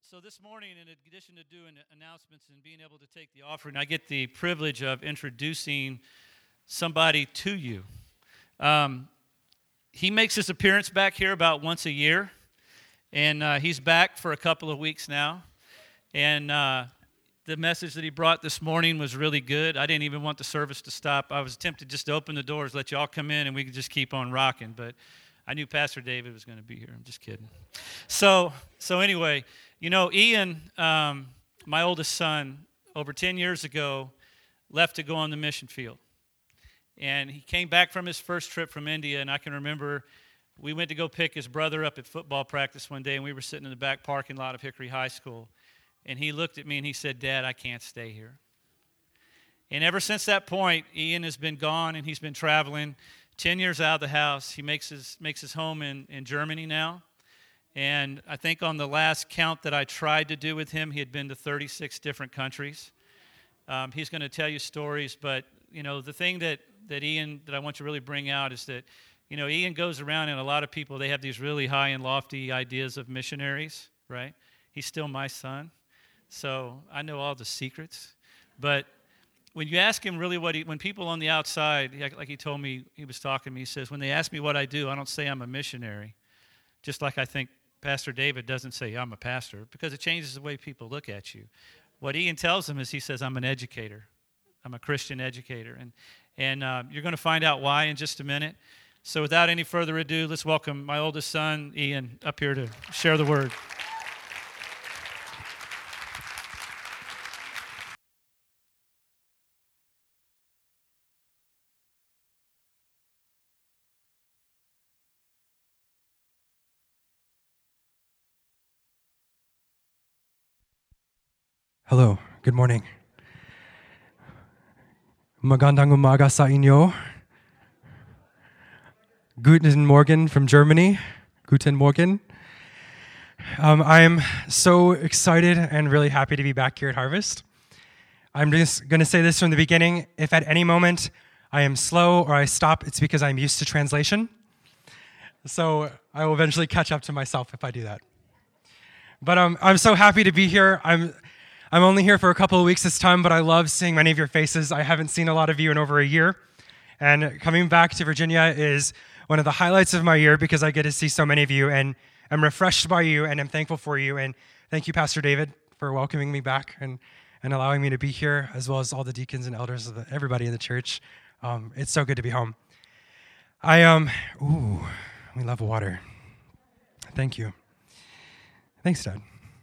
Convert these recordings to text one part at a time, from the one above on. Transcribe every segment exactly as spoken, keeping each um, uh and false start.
So this morning, in addition to doing announcements and being able to take the offering, I get the privilege of introducing somebody to you. Um, he makes his appearance back here about once a year, and uh, he's back for a couple of weeks now. And uh, the message that he brought this morning was really good. I didn't even want the service to stop. I was tempted just to open the doors, let you all come in, and we could just keep on rocking. But I knew Pastor David was going to be here. I'm just kidding. So, so anyway, you know, Ian, um, my oldest son, over ten years ago, left to go on the mission field. And he came back from his first trip from India, and I can remember we went to go pick his brother up at football practice one day, and we were sitting in the back parking lot of Hickory High School. And he looked at me and he said, "Dad, I can't stay here." And ever since that point, Ian has been gone and he's been traveling. Ten years out of the house. He makes his makes his home in, in Germany now. And I think on the last count that I tried to do with him, he had been to thirty-six different countries. Um, he's going to tell you stories, but you know the thing that, that Ian that I want to really bring out is that you know Ian goes around and a lot of people, they have these really high and lofty ideas of missionaries, right? He's still my son, so I know all the secrets. But when you ask him really what he, when people on the outside, like he told me, he was talking to me, he says, when they ask me what I do, I don't say I'm a missionary. Just like I think Pastor David doesn't say I'm a pastor, because it changes the way people look at you. What Ian tells them is he says, I'm an educator. I'm a Christian educator. And, and uh, you're going to find out why in just a minute. So without any further ado, let's welcome my oldest son, Ian, up here to share the word. Hello, good morning. Magandang umaga sa inyo. Guten Morgen from Germany. Guten Morgen. Um, I'm so excited and really happy to be back here at Harvest. I'm just going to say this from the beginning. If at any moment I am slow or I stop, it's because I'm used to translation. So I will eventually catch up to myself if I do that. But um, I'm so happy to be here. I'm I'm only here for a couple of weeks this time, but I love seeing many of your faces. I haven't seen a lot of you in over a year. And coming back to Virginia is one of the highlights of my year because I get to see so many of you, and I'm refreshed by you, and I'm thankful for you. And thank you, Pastor David, for welcoming me back and, and allowing me to be here, as well as all the deacons and elders of the, everybody in the church. Um, it's so good to be home. I, um, ooh, we love water. Thank you. Thanks, Dad.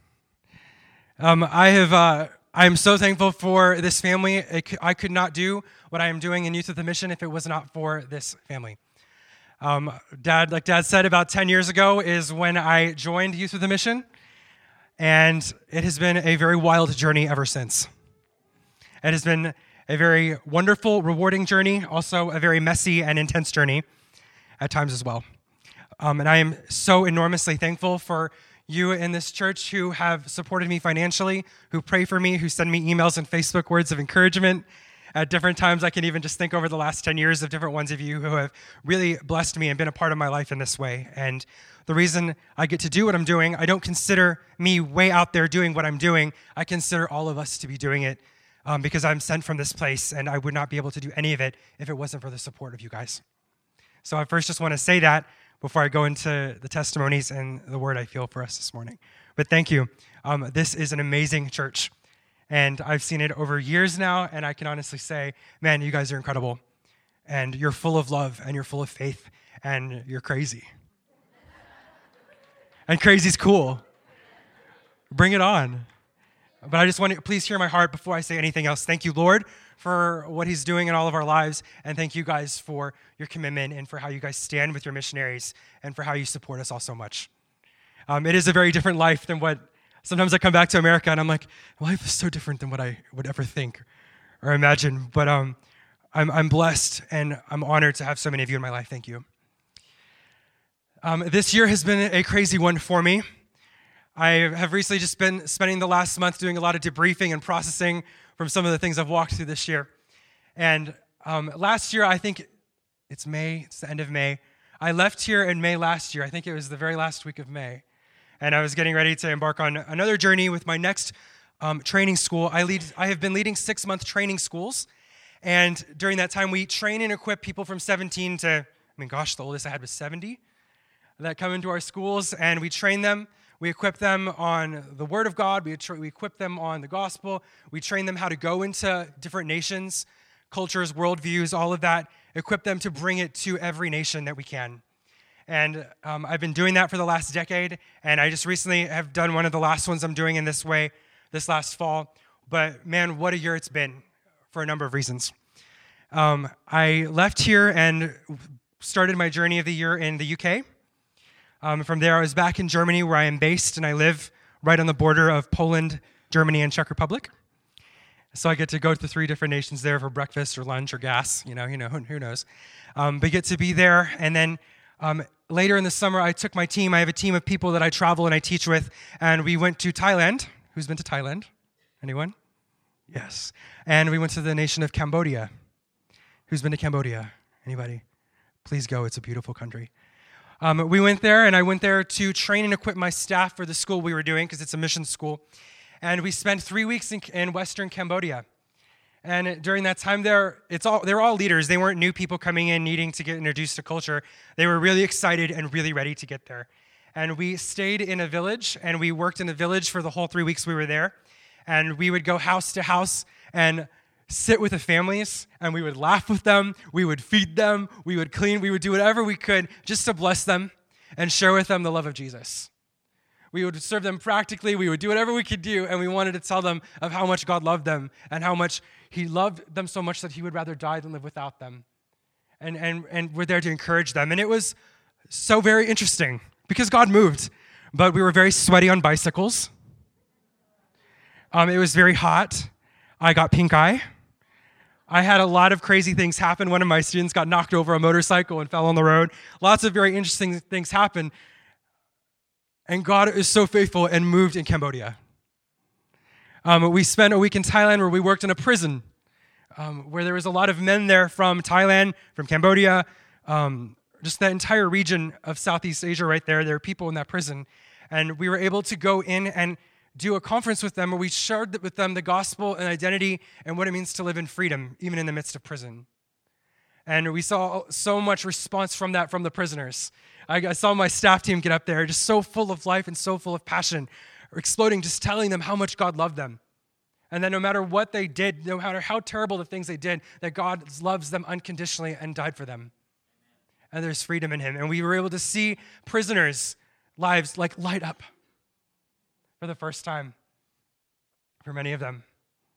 Um, I have. Uh, I'm so thankful for this family. It, I could not do what I am doing in Youth with a Mission if it was not for this family. Um, Dad, like Dad said, about ten years ago is when I joined Youth with a Mission, and it has been a very wild journey ever since. It has been a very wonderful, rewarding journey, also a very messy and intense journey at times as well. Um, and I am so enormously thankful for you in this church who have supported me financially, who pray for me, who send me emails and Facebook words of encouragement. At different times, I can even just think over the last ten years of different ones of you who have really blessed me and been a part of my life in this way. And the reason I get to do what I'm doing, I don't consider me way out there doing what I'm doing. I consider all of us to be doing it um, because I'm sent from this place, and I would not be able to do any of it if it wasn't for the support of you guys. So I first just want to say that before I go into the testimonies and the word I feel for us this morning. But thank you. Um, this is an amazing church, and I've seen it over years now, and I can honestly say, man, you guys are incredible, and you're full of love, and you're full of faith, and you're crazy. And crazy's cool. Bring it on. But I just want to please hear my heart before I say anything else. Thank you, Lord, for what he's doing in all of our lives, and thank you guys for your commitment and for how you guys stand with your missionaries and for how you support us all so much. Um, it is a very different life than what, sometimes I come back to America and I'm like, life is so different than what I would ever think or imagine, but um, I'm, I'm blessed and I'm honored to have so many of you in my life. Thank you. Um, this year has been a crazy one for me. I have recently just been spending the last month doing a lot of debriefing and processing from some of the things I've walked through this year. And um, last year, I think it's May, it's the end of May. I left here in May last year. I think it was the very last week of May. and I was getting ready to embark on another journey with my next um, training school. I lead. I have been leading six-month training schools, and during that time, we train and equip people from seventeen to, I mean, gosh, the oldest I had was seventy that come into our schools, and we train them. We equip them on the Word of God. We, tra- we equip them on the gospel. We train them how to go into different nations, cultures, worldviews, all of that. Equip them to bring it to every nation that we can. And um, I've been doing that for the last decade, and I just recently have done one of the last ones I'm doing in this way this last fall. But man, what a year it's been for a number of reasons. Um, I left here and started my journey of the year in the U K. Um, from there, I was back in Germany, where I am based, and I live right on the border of Poland, Germany, and Czech Republic. So I get to go to three different nations there for breakfast or lunch or gas, you know, you know, who knows. Um, but get to be there, and then um, later in the summer, I took my team. I have a team of people that I travel and I teach with, and we went to Thailand. Who's been to Thailand? Anyone? Yes. And we went to the nation of Cambodia. Who's been to Cambodia? Anybody? Please go. It's a beautiful country. Um, we went there, and I went there to train and equip my staff for the school we were doing, because it's a mission school. And we spent three weeks in, in Western Cambodia. And during that time there, it's all they were all leaders. They weren't new people coming in needing to get introduced to culture. They were really excited and really ready to get there. And we stayed in a village, and we worked in the village for the whole three weeks we were there. And we would go house to house and sit with the families, and we would laugh with them, we would feed them, we would clean, we would do whatever we could just to bless them and share with them the love of Jesus. We would serve them practically, we would do whatever we could do, and we wanted to tell them of how much God loved them and how much he loved them so much that he would rather die than live without them. And, and, and we're there to encourage them. And it was so very interesting because God moved, but we were very sweaty on bicycles. Um, it was very hot. I got pink eye. I had a lot of crazy things happen. One of my students got knocked over a motorcycle and fell on the road. Lots of very interesting things happened. And God is so faithful and moved in Cambodia. Um, we spent a week in Thailand where we worked in a prison, um, where there was a lot of men there from Thailand, from Cambodia, um, just that entire region of Southeast Asia right there. There were people in that prison. And we were able to go in and do a conference with them where we shared with them the gospel and identity and what it means to live in freedom, even in the midst of prison. And we saw so much response from that from the prisoners. I, I saw my staff team get up there, just so full of life and so full of passion, exploding, just telling them how much God loved them. And that no matter what they did, no matter how terrible the things they did, that God loves them unconditionally and died for them. And there's freedom in him. And we were able to see prisoners' lives like light up for the first time for many of them.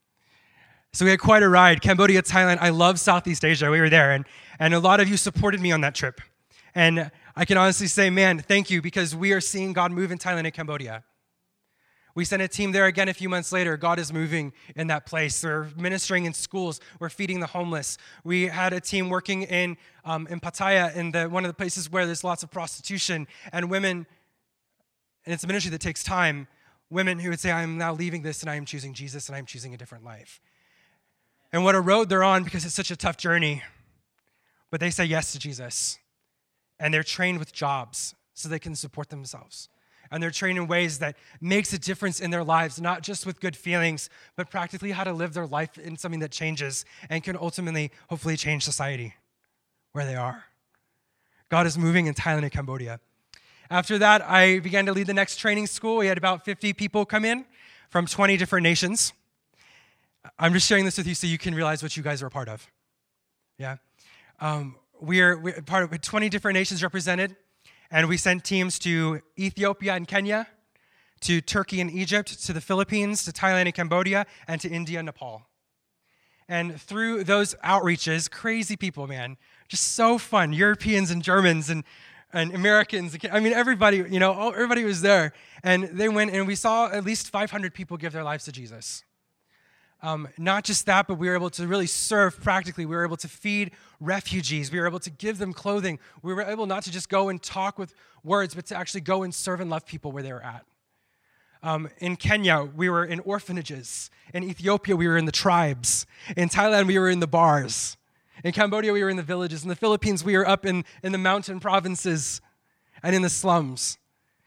So we had quite a ride. Cambodia, Thailand. I love Southeast Asia. We were there, and, and a lot of you supported me on that trip. And I can honestly say, man, thank you, because we are seeing God move in Thailand and Cambodia. We sent a team there again a few months later. God is moving in that place. We're ministering in schools. We're feeding the homeless. We had a team working in um, in Pattaya, in the one of the places where there's lots of prostitution and women, and it's a ministry that takes time. Women who would say, I'm now leaving this and I am choosing Jesus and I'm choosing a different life. And what a road they're on because it's such a tough journey. But they say yes to Jesus. And they're trained with jobs so they can support themselves. And they're trained in ways that makes a difference in their lives, not just with good feelings, but practically how to live their life in something that changes and can ultimately, hopefully, change society where they are. God is moving in Thailand and Cambodia. After that, I began to lead the next training school. We had about fifty people come in from twenty different nations. I'm just sharing this with you so you can realize what you guys are a part of. Yeah. Um, we're, we're part of twenty different nations represented, and we sent teams to Ethiopia and Kenya, to Turkey and Egypt, to the Philippines, to Thailand and Cambodia, and to India and Nepal. And through those outreaches, crazy people, man, just so fun. Europeans and Germans and and Americans, I mean, everybody, you know, everybody was there. And they went, and we saw at least five hundred people give their lives to Jesus. Um, not just that, but we were able to really serve practically. We were able to feed refugees. We were able to give them clothing. We were able not to just go and talk with words, but to actually go and serve and love people where they were at. Um, in Kenya, we were in orphanages. In Ethiopia, we were in the tribes. In Thailand, we were in the bars. In Cambodia, we were in the villages. In the Philippines, we were up in, in the mountain provinces and in the slums.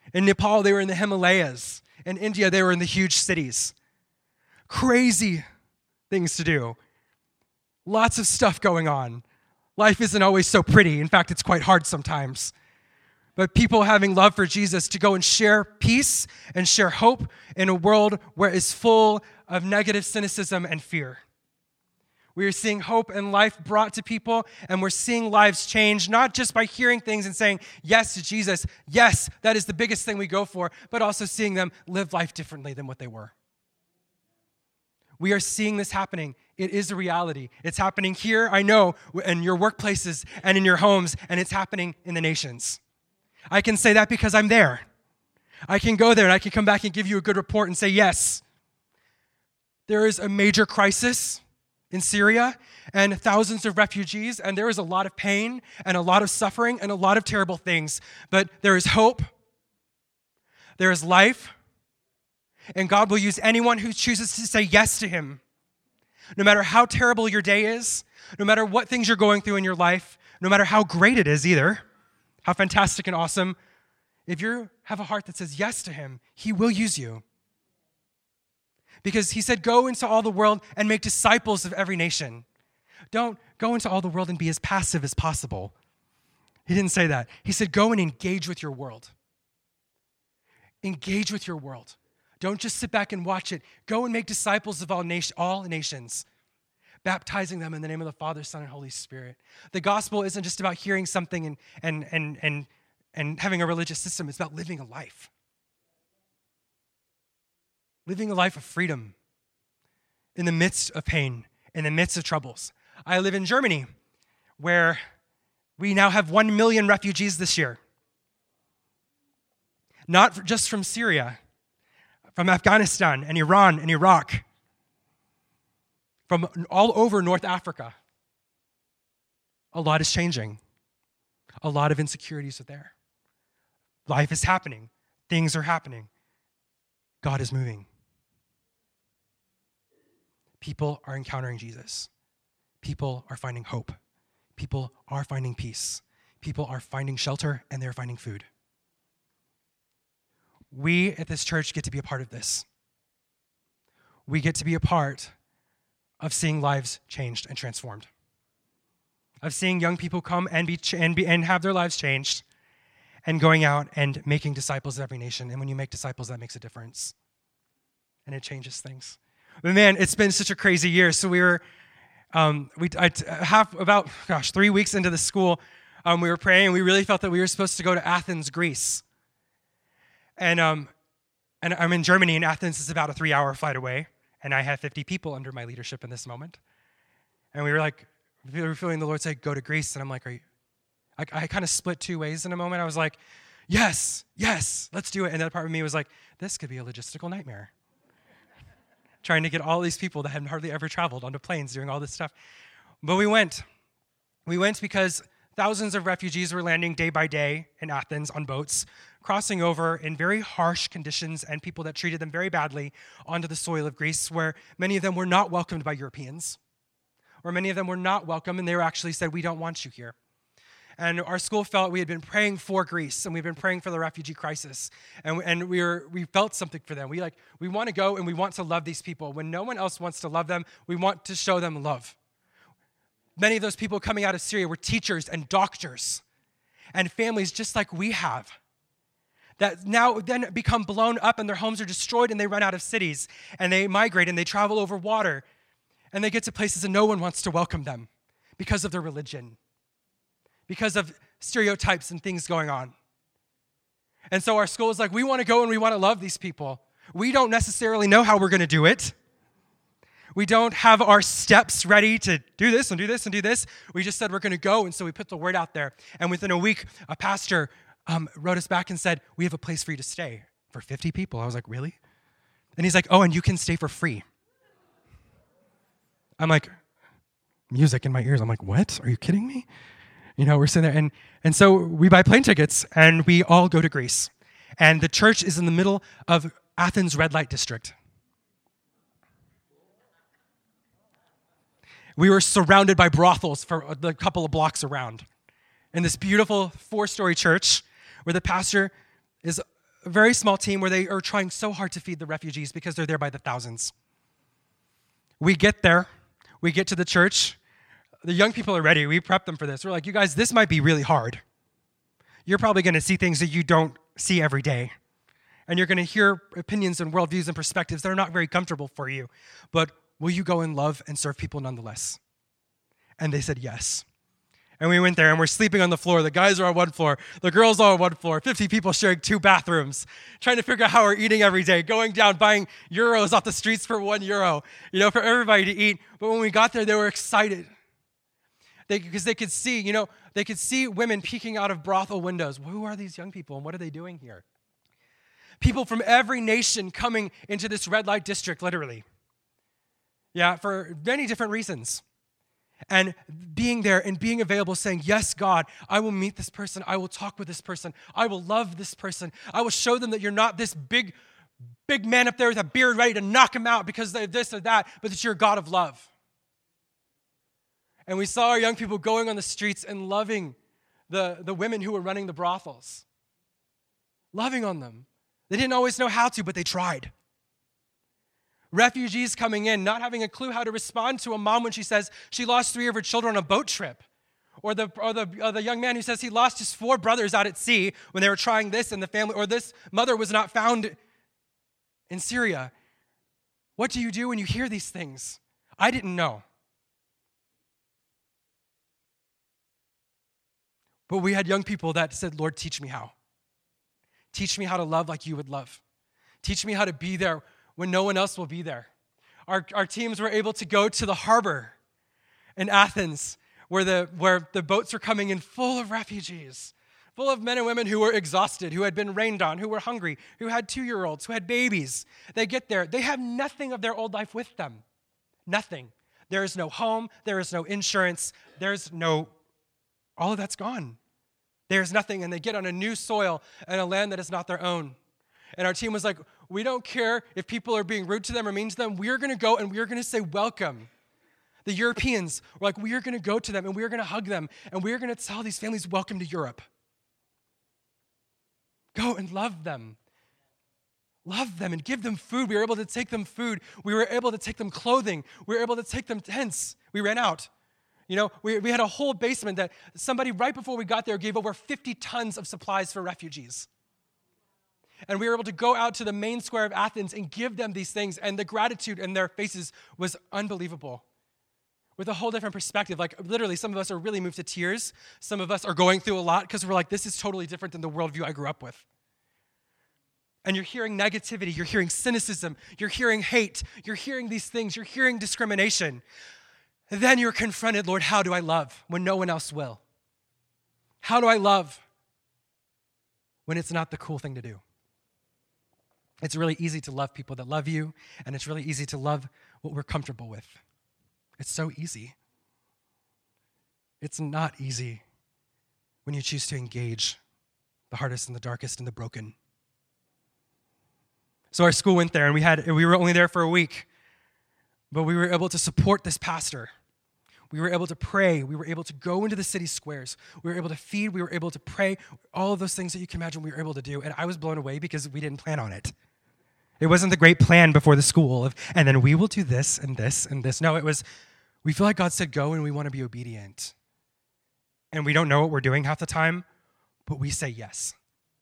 In Nepal, they were in the Himalayas. In India, they were in the huge cities. Crazy things to do. Lots of stuff going on. Life isn't always so pretty. In fact, it's quite hard sometimes. But people having love for Jesus to go and share peace and share hope in a world where it's full of negative cynicism and fear. We are seeing hope and life brought to people, and we're seeing lives change, not just by hearing things and saying yes to Jesus. Yes, that is the biggest thing we go for, but also seeing them live life differently than what they were. We are seeing this happening. It is a reality. It's happening here, I know, in your workplaces and in your homes, and it's happening in the nations. I can say that because I'm there. I can go there and I can come back and give you a good report and say, yes, there is a major crisis in Syria and thousands of refugees, and there is a lot of pain and a lot of suffering and a lot of terrible things, but there is hope, there is life, and God will use anyone who chooses to say yes to him. No matter how terrible your day is, no matter what things you're going through in your life, no matter how great it is either, how fantastic and awesome, if you have a heart that says yes to him, he will use you. Because he said, go into all the world and make disciples of every nation. Don't go into all the world and be as passive as possible. He didn't say that. He said, go and engage with your world. Engage with your world. Don't just sit back and watch it. Go and make disciples of all, nation, all nations, baptizing them in the name of the Father, Son, and Holy Spirit. The gospel isn't just about hearing something and, and, and, and, and having a religious system. It's about living a life. Living a life of freedom in the midst of pain, in the midst of troubles. I live in Germany, where we now have one million refugees this year. Not just from Syria, from Afghanistan and Iran and Iraq, from all over North Africa. A lot is changing. A lot of insecurities are there. Life is happening. Things are happening. God is moving. People are encountering Jesus. People are finding hope. People are finding peace. People are finding shelter, and they're finding food. We at this church get to be a part of this. We get to be a part of seeing lives changed and transformed. Of seeing young people come and be and be and have their lives changed, and going out and making disciples of every nation. And when you make disciples, that makes a difference. And it changes things. But man, it's been such a crazy year. So we were, um, we I, half about gosh three weeks into the school, um, we were praying, and we really felt that we were supposed to go to Athens, Greece. And um, and I'm in Germany, and Athens is about a three-hour flight away. And I have fifty people under my leadership in this moment. And we were like, we were feeling the Lord say, go to Greece. And I'm like, are you? I, I kind of split two ways in a moment. I was like, yes, yes, let's do it. And that part of me was like, this could be a logistical nightmare. Trying to get all these people that had hardly ever traveled onto planes doing all this stuff. But we went. We went because thousands of refugees were landing day by day in Athens on boats, crossing over in very harsh conditions and people that treated them very badly onto the soil of Greece, where many of them were not welcomed by Europeans, or many of them were not welcome, and they were actually said, we don't want you here. And our school felt we had been praying for Greece, and we've been praying for the refugee crisis, and, and we were we felt something for them. We like we want to go and we want to love these people. When no one else wants to love them, we want to show them love. Many of those people coming out of Syria were teachers and doctors and families just like we have, that now then become blown up and their homes are destroyed and they run out of cities and they migrate and they travel over water and they get to places and no one wants to welcome them because of their religion, because of stereotypes and things going on. And so our school is like, we want to go and we want to love these people. We don't necessarily know how we're going to do it. We don't have our steps ready to do this and do this and do this. We just said we're going to go, and so we put the word out there. And within a week, a pastor um, wrote us back and said, we have a place for you to stay for fifty people. I was like, really? And he's like, oh, and you can stay for free. I'm like, music in my ears. I'm like, what? Are you kidding me? You know, we're sitting there, and, and so we buy plane tickets, and we all go to Greece. And the church is in the middle of Athens red light district. We were surrounded by brothels for a couple of blocks around in this beautiful four-story church where the pastor is a very small team where they are trying so hard to feed the refugees because they're there by the thousands. We get there. We get to the church. The young people are ready. We prep them for this. We're like, you guys, this might be really hard. You're probably going to see things that you don't see every day. And you're going to hear opinions and worldviews and perspectives that are not very comfortable for you. But will you go and love and serve people nonetheless? And they said yes. And we went there, and we're sleeping on the floor. The guys are on one floor. The girls are on one floor. fifty people sharing two bathrooms, trying to figure out how we're eating every day, going down, buying euros off the streets for one euro, you know, for everybody to eat. But when we got there, they were excited. Because they, they could see, you know, they could see women peeking out of brothel windows. Who are these young people, and what are they doing here? People from every nation coming into this red light district, literally. Yeah, for many different reasons. And being there and being available, saying, yes, God, I will meet this person. I will talk with this person. I will love this person. I will show them that you're not this big, big man up there with a beard ready to knock him out because they're this or that, but that you're a God of love. And we saw our young people going on the streets and loving the, the women who were running the brothels. Loving on them. They didn't always know how to, but they tried. Refugees coming in, not having a clue how to respond to a mom when she says she lost three of her children on a boat trip. Or the, or the, or the young man who says he lost his four brothers out at sea when they were trying this in the family, or this mother was not found in Syria. What do you do when you hear these things? I didn't know. But we had young people that said, Lord, teach me how. Teach me how to love like you would love. Teach me how to be there when no one else will be there. Our, our teams were able to go to the harbor in Athens where the, where the boats were coming in full of refugees, full of men and women who were exhausted, who had been rained on, who were hungry, who had two-year-olds, who had babies. They get there. They have nothing of their old life with them. Nothing. There is no home. There is no insurance. There's no, all of that's gone. There's nothing, and they get on a new soil and a land that is not their own. And our team was like, we don't care if people are being rude to them or mean to them. We're going to go and we're going to say welcome. The Europeans were like, we are going to go to them and we are going to hug them and we are going to tell these families, welcome to Europe. Go and love them. Love them and give them food. We were able to take them food. We were able to take them clothing. We were able to take them tents. We ran out. You know, we, we had a whole basement that somebody right before we got there gave over fifty tons of supplies for refugees. And we were able to go out to the main square of Athens and give them these things, and the gratitude in their faces was unbelievable. With a whole different perspective. Like, literally, some of us are really moved to tears. Some of us are going through a lot because we're like, this is totally different than the worldview I grew up with. And you're hearing negativity, you're hearing cynicism, you're hearing hate, you're hearing these things, you're hearing discrimination. And then you're confronted, Lord, how do I love when no one else will? How do I love when it's not the cool thing to do? It's really easy to love people that love you, and it's really easy to love what we're comfortable with. It's so easy. It's not easy when you choose to engage the hardest and the darkest and the broken. So our school went there, and we had we were only there for a week, but we were able to support this pastor. We were able to pray. We were able to go into the city squares. We were able to feed. We were able to pray. All of those things that you can imagine we were able to do, and I was blown away because we didn't plan on it. It wasn't the great plan before the school of, and then we will do this and this and this. No, it was, we feel like God said go and we want to be obedient. And we don't know what we're doing half the time, but we say yes.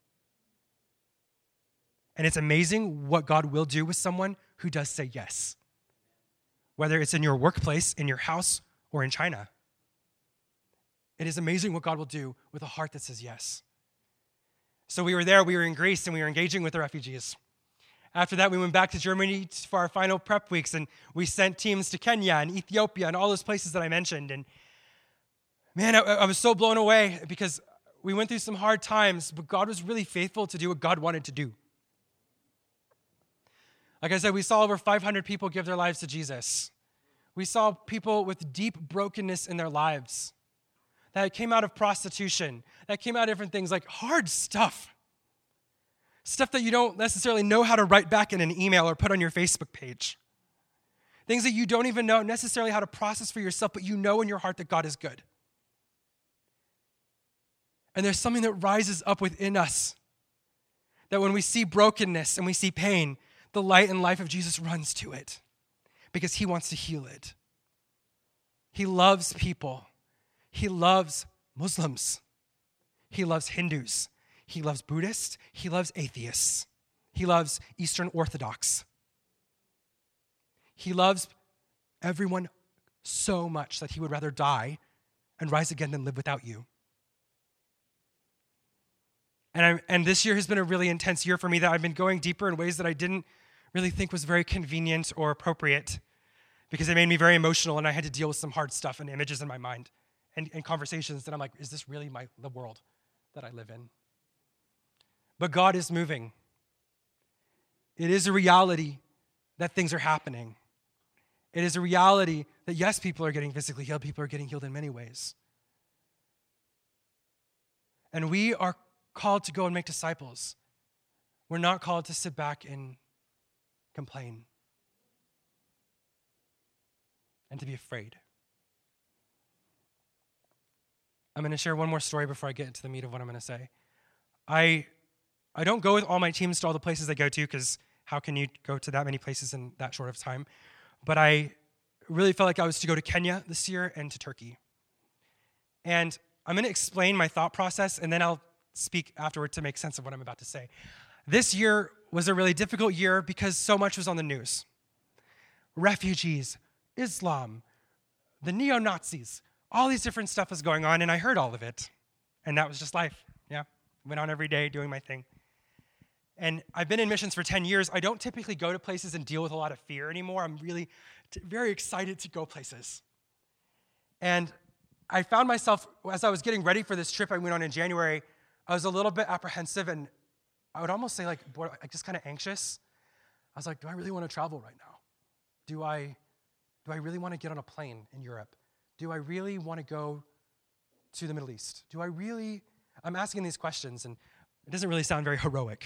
And it's amazing what God will do with someone who does say yes. Whether it's in your workplace, in your house, or in China. It is amazing what God will do with a heart that says yes. So we were there, we were in Greece, and we were engaging with the refugees. After that, we went back to Germany for our final prep weeks, and we sent teams to Kenya and Ethiopia and all those places that I mentioned. And man, I, I was so blown away because we went through some hard times, but God was really faithful to do what God wanted to do. Like I said, we saw over five hundred people give their lives to Jesus. We saw people with deep brokenness in their lives that came out of prostitution, that came out of different things, like hard stuff. Stuff that you don't necessarily know how to write back in an email or put on your Facebook page. Things that you don't even know necessarily how to process for yourself, but you know in your heart that God is good. And there's something that rises up within us that when we see brokenness and we see pain, the light and life of Jesus runs to it because he wants to heal it. He loves people. He loves Muslims. He loves Hindus. He loves Buddhists. He loves atheists. He loves Eastern Orthodox. He loves everyone so much that he would rather die and rise again than live without you. And, I'm, and this year has been a really intense year for me that I've been going deeper in ways that I didn't really think was very convenient or appropriate because it made me very emotional and I had to deal with some hard stuff and images in my mind and, and conversations that I'm like, is this really my the world that I live in? But God is moving. It is a reality that things are happening. It is a reality that, yes, people are getting physically healed. People are getting healed in many ways. And we are called to go and make disciples. We're not called to sit back and complain and to be afraid. I'm going to share one more story before I get into the meat of what I'm going to say. I I don't go with all my teams to all the places they go to because how can you go to that many places in that short of time? But I really felt like I was to go to Kenya this year and to Turkey. And I'm going to explain my thought process, and then I'll speak afterward to make sense of what I'm about to say. This year was a really difficult year because so much was on the news. Refugees, Islam, the neo-Nazis, all these different stuff was going on, and I heard all of it. And that was just life, yeah. Went on every day doing my thing. And I've been in missions for ten years. I don't typically go to places and deal with a lot of fear anymore. I'm really t- very excited to go places. And I found myself, as I was getting ready for this trip I went on in January, I was a little bit apprehensive and I would almost say like, boy, like just kind of anxious. I was like, do I really want to travel right now? Do I, do I really want to get on a plane in Europe? Do I really want to go to the Middle East? Do I really, I'm asking these questions and it doesn't really sound very heroic.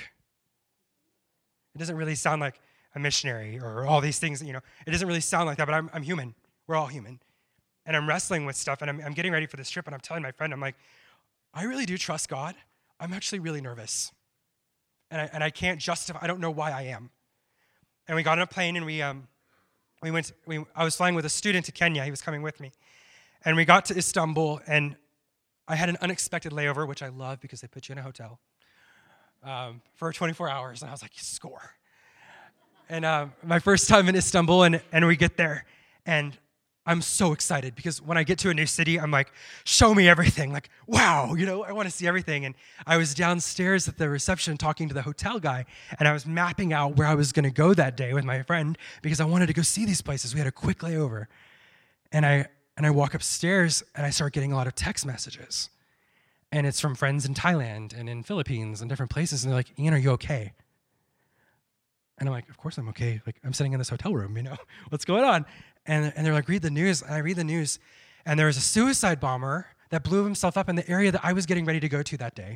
It doesn't really sound like a missionary or all these things, you know. It doesn't really sound like that, but I'm, I'm human. We're all human. And I'm wrestling with stuff, and I'm, I'm getting ready for this trip, and I'm telling my friend, I'm like, I really do trust God. I'm actually really nervous. And I, and I can't justify, I don't know why I am. And we got on a plane, and we um, we went, we, I was flying with a student to Kenya. He was coming with me. And we got to Istanbul, and I had an unexpected layover, which I love because they put you in a hotel. Um, for twenty-four hours, and I was like, score. And uh, my first time in Istanbul, and, and we get there, and I'm so excited because when I get to a new city, I'm like, show me everything. Like, wow, you know, I want to see everything. And I was downstairs at the reception talking to the hotel guy, and I was mapping out where I was going to go that day with my friend because I wanted to go see these places. We had a quick layover. And I and I walk upstairs, and I start getting a lot of text messages. And it's from friends in Thailand and in Philippines and different places. And they're like, Ian, are you okay? And I'm like, of course I'm okay. Like, I'm sitting in this hotel room, you know? What's going on? And, and they're like, read the news. And I read the news. And there was a suicide bomber that blew himself up in the area that I was getting ready to go to that day.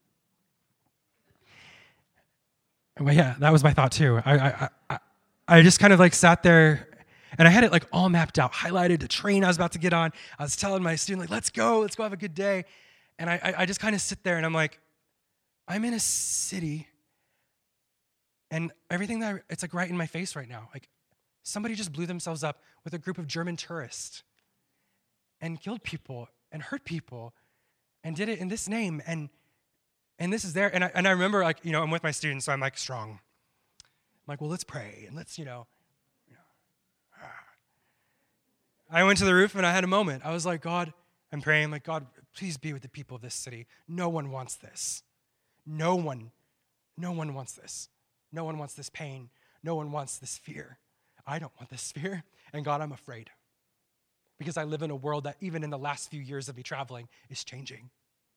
Well, yeah, that was my thought too. I, I, I, I just kind of like sat there, and I had it like all mapped out, highlighted the train I was about to get on. I was telling my student, like, let's go, let's go have a good day. And I, I just kind of sit there and I'm like, I'm in a city and everything that I, it's like right in my face right now. Like somebody just blew themselves up with a group of German tourists and killed people and hurt people and did it in this name. And and this is there. And I, and I remember like, you know, I'm with my students, so I'm like strong. I'm like, well, let's pray and let's, you know. You know ah. I went to the roof and I had a moment. I was like, God, I'm praying, I'm like, God, please be with the people of this city. No one wants this. No one, no one wants this. No one wants this pain. No one wants this fear. I don't want this fear. And God, I'm afraid. Because I live in a world that even in the last few years of me traveling is changing.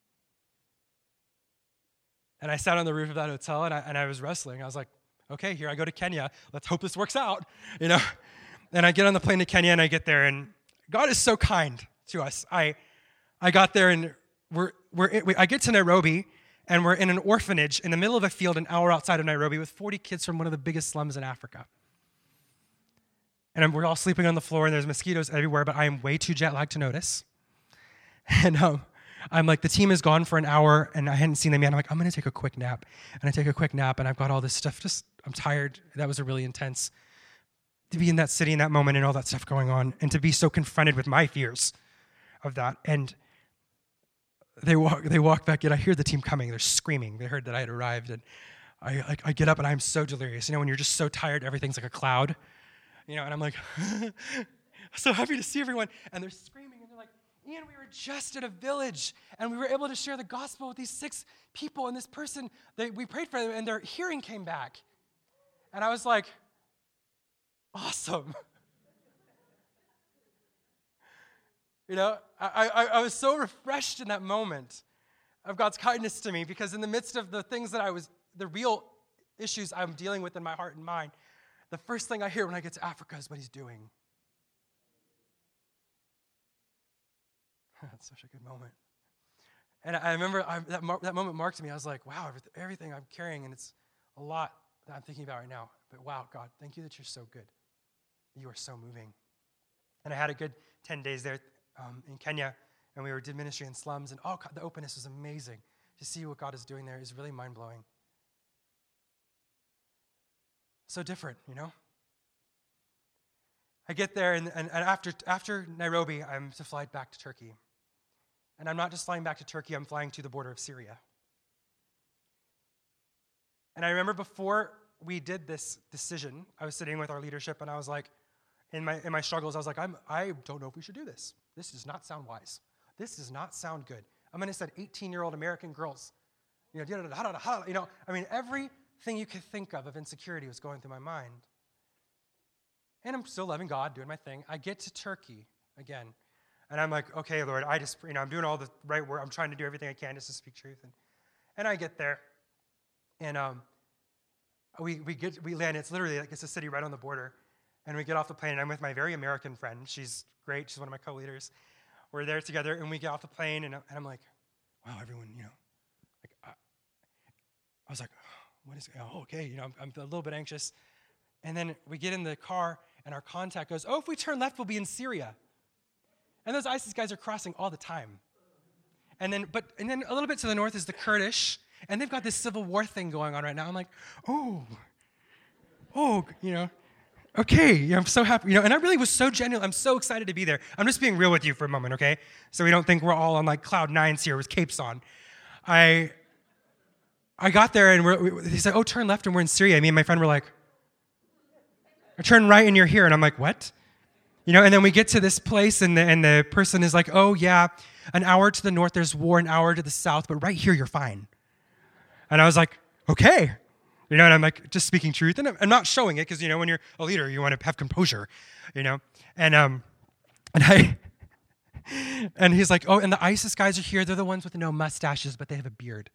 And I sat on the roof of that hotel and I, and I was wrestling. I was like, okay, here I go to Kenya. Let's hope this works out, you know? And I get on the plane to Kenya and I get there and God is so kind to us. I I got there and we're, we're, we, I get to Nairobi and we're in an orphanage in the middle of a field an hour outside of Nairobi with forty kids from one of the biggest slums in Africa. And we're all sleeping on the floor and there's mosquitoes everywhere, but I am way too jet lagged to notice. And um, I'm like, the team is gone for an hour, and I hadn't seen them yet. I'm like, I'm going to take a quick nap. And I take a quick nap, and I've got all this stuff. Just, I'm tired. That was a really intense, to be in that city in that moment and all that stuff going on, and to be so confronted with my fears of that. And they walk, they walk back in. I hear the team coming. They're screaming. They heard that I had arrived, and I, I, I get up, and I'm so delirious. You know, when you're just so tired, everything's like a cloud. You know, and I'm like, so happy to see everyone. And they're screaming, and they're like, Ian, we were just at a village, and we were able to share the gospel with these six people, and this person, they, we prayed for them, and their hearing came back. And I was like, awesome. You know, I, I, I was so refreshed in that moment of God's kindness to me, because in the midst of the things that I was, the real issues I'm dealing with in my heart and mind, the first thing I hear when I get to Africa is what he's doing. That's such a good moment. And I remember I, that, mar- that moment marked me. I was like, wow, everything, everything I'm carrying, and it's a lot that I'm thinking about right now. But wow, God, thank you that you're so good. You are so moving. And I had a good ten days there um, in Kenya, and we were did ministry in slums, and oh, God, the openness was amazing. To see what God is doing there is really mind-blowing. So different, you know? I get there, and, and, and after, after Nairobi, I'm to fly back to Turkey. And I'm not just flying back to Turkey, I'm flying to the border of Syria. And I remember before we did this decision, I was sitting with our leadership, and I was like, in my in my struggles, I was like, I'm, I don't know if we should do this. This does not sound wise. This does not sound good. I'm going to send eighteen-year-old American girls, you know, you know, I mean, everything you could think of of insecurity was going through my mind. And I'm still loving God, doing my thing. I get to Turkey again, and I'm like, okay, Lord, I just, you know, I'm doing all the right work. I'm trying to do everything I can just to speak truth. And, and I get there, and um, we we get we land. It's literally like it's a city right on the border, and we get off the plane. And I'm with my very American friend. She's great. She's one of my co-leaders. We're there together, and we get off the plane, and, and I'm like, wow, everyone, you know, like I, I was like, oh, what is? Oh, okay, you know, I'm, I'm a little bit anxious. And then we get in the car, and our contact goes, oh, if we turn left, we'll be in Syria. And those ISIS guys are crossing all the time. And then, but, and then a little bit to the north is the Kurdish, and they've got this civil war thing going on right now. I'm like, oh, oh, you know, okay, you know, I'm so happy. You know, and I really was so genuine. I'm so excited to be there. I'm just being real with you for a moment, okay? So we don't think we're all on like cloud nines here with capes on. I, I got there, and we're, we, they said, oh, turn left, and we're in Syria. Me and my friend were like, I turn right and you're here. And I'm like, what? You know, and then we get to this place, and the, and the person is like, oh, yeah, an hour to the north, there's war, an hour to the south, but right here, you're fine. And I was like, okay. You know, and I'm like, just speaking truth. And I'm, I'm not showing it because, you know, when you're a leader, you want to have composure, you know. And um, and I, and he's like, oh, and the ISIS guys are here. They're the ones with no mustaches, but they have a beard.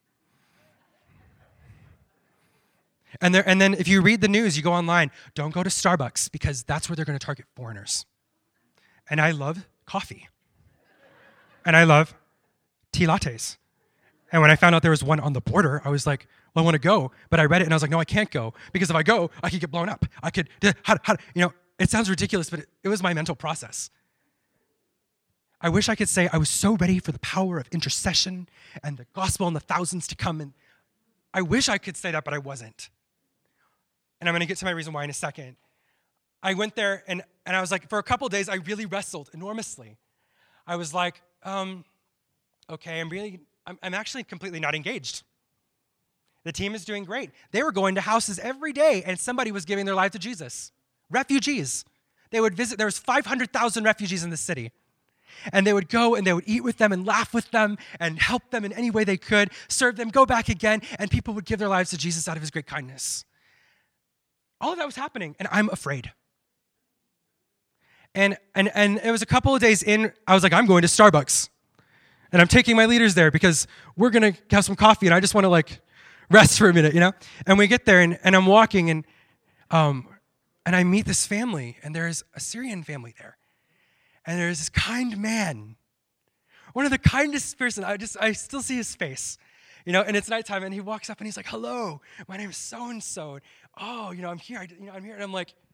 And, and then if you read the news, you go online, don't go to Starbucks because that's where they're going to target foreigners. And I love coffee. And I love tea lattes. And when I found out there was one on the border, I was like, well, I want to go. But I read it, and I was like, no, I can't go. Because if I go, I could get blown up. I could, how, how, you know, it sounds ridiculous, but it, it was my mental process. I wish I could say I was so ready for the power of intercession and the gospel and the thousands to come. And I wish I could say that, but I wasn't. And I'm going to get to my reason why in a second. I went there, and, and I was like, for a couple of days, I really wrestled enormously. I was like, um, okay, I'm really, I'm, I'm actually completely not engaged. The team is doing great. They were going to houses every day, and somebody was giving their life to Jesus. Refugees. They would visit, there was five hundred thousand refugees in the city. And they would go, and they would eat with them and laugh with them and help them in any way they could, serve them, go back again, and people would give their lives to Jesus out of his great kindness. All of that was happening, and I'm afraid. And, and, and it was a couple of days in, I was like, I'm going to Starbucks. And I'm taking my leaders there because we're going to have some coffee, and I just want to, like, rest for a minute, you know? And we get there, and, and I'm walking, and um, and I meet this family, and there's a Syrian family there. And there's this kind man, one of the kindest person. I just, I still see his face, you know, and it's nighttime, and he walks up, and he's like, hello, my name is so-and-so. Oh, you know, I'm here, I, you know, I'm here. And I'm like,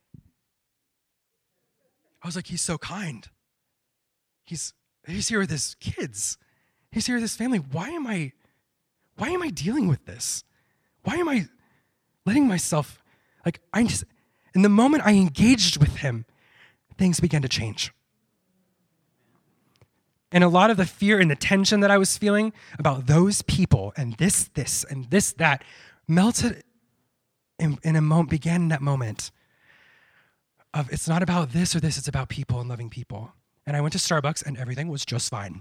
I was like, he's so kind. He's, he's here with his kids. He's here with his family. Why am I, why am I dealing with this? Why am I letting myself, like, I just, in the moment I engaged with him, things began to change. And a lot of the fear and the tension that I was feeling about those people and this, this, and this, that, melted in, in a moment, began in that moment of it's not about this or this, it's about people and loving people. And I went to Starbucks and everything was just fine.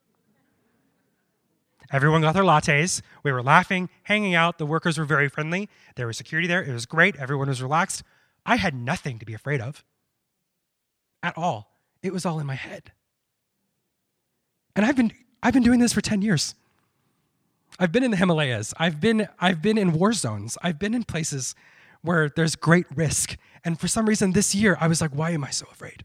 Everyone got their lattes. We were laughing, hanging out. The workers were very friendly. There was security there. It was great. Everyone was relaxed. I had nothing to be afraid of at all. It was all in my head. And I've been I've been doing this for ten years. I've been in the Himalayas. I've been I've been in war zones. I've been in places where there's great risk. And for some reason this year, I was like, why am I so afraid?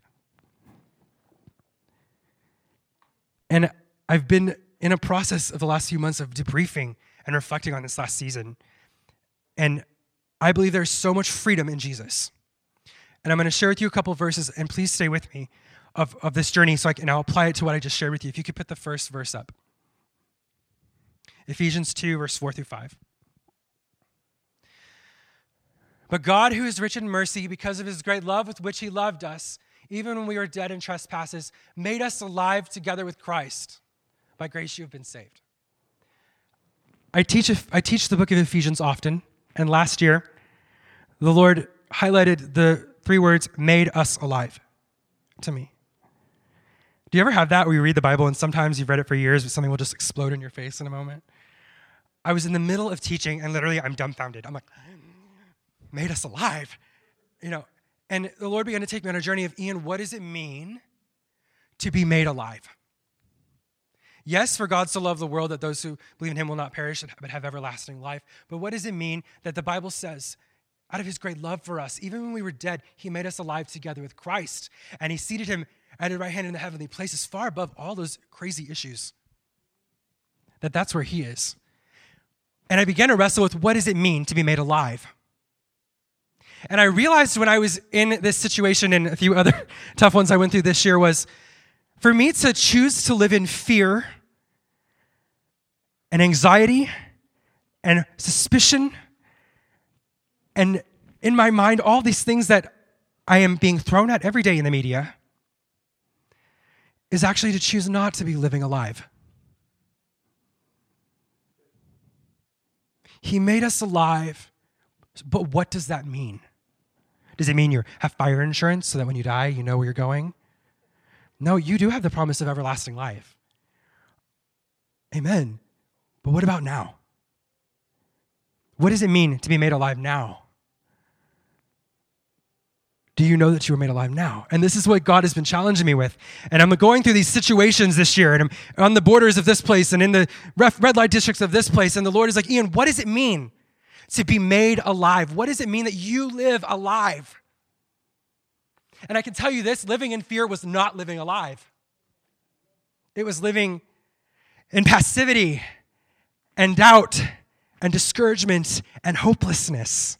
And I've been in a process of the last few months of debriefing and reflecting on this last season. And I believe there's so much freedom in Jesus. And I'm going to share with you a couple of verses, and please stay with me, of, of this journey so I can now apply it to what I just shared with you. If you could put the first verse up. Ephesians two, verse four through five. But God, who is rich in mercy, because of his great love with which he loved us, even when we were dead in trespasses, made us alive together with Christ. By grace you have been saved. I teach, I teach the book of Ephesians often, and last year, the Lord highlighted the three words, made us alive, to me. Do you ever have that where you read the Bible and sometimes you've read it for years, but something will just explode in your face in a moment? I was in the middle of teaching, and literally I'm dumbfounded. I'm like, made us alive, you know. And the Lord began to take me on a journey of, Ian, what does it mean to be made alive? Yes, for God so loved the world that those who believe in him will not perish but have everlasting life. But what does it mean that the Bible says, out of his great love for us, even when we were dead, he made us alive together with Christ, and he seated him at his right hand in the heavenly places, far above all those crazy issues? That that's where he is. And I began to wrestle with, what does it mean to be made alive? And I realized when I was in this situation and a few other tough ones I went through this year was, for me to choose to live in fear and anxiety and suspicion and in my mind, all these things that I am being thrown at every day in the media, is actually to choose not to be living alive. He made us alive, but what does that mean? Does it mean you have fire insurance so that when you die, you know where you're going? No, you do have the promise of everlasting life. Amen. But what about now? What does it mean to be made alive now? Do you know that you were made alive now? And this is what God has been challenging me with. And I'm going through these situations this year, and I'm on the borders of this place and in the red light districts of this place. And the Lord is like, Ian, what does it mean to be made alive? What does it mean that you live alive? And I can tell you this, living in fear was not living alive. It was living in passivity and doubt and discouragement and hopelessness.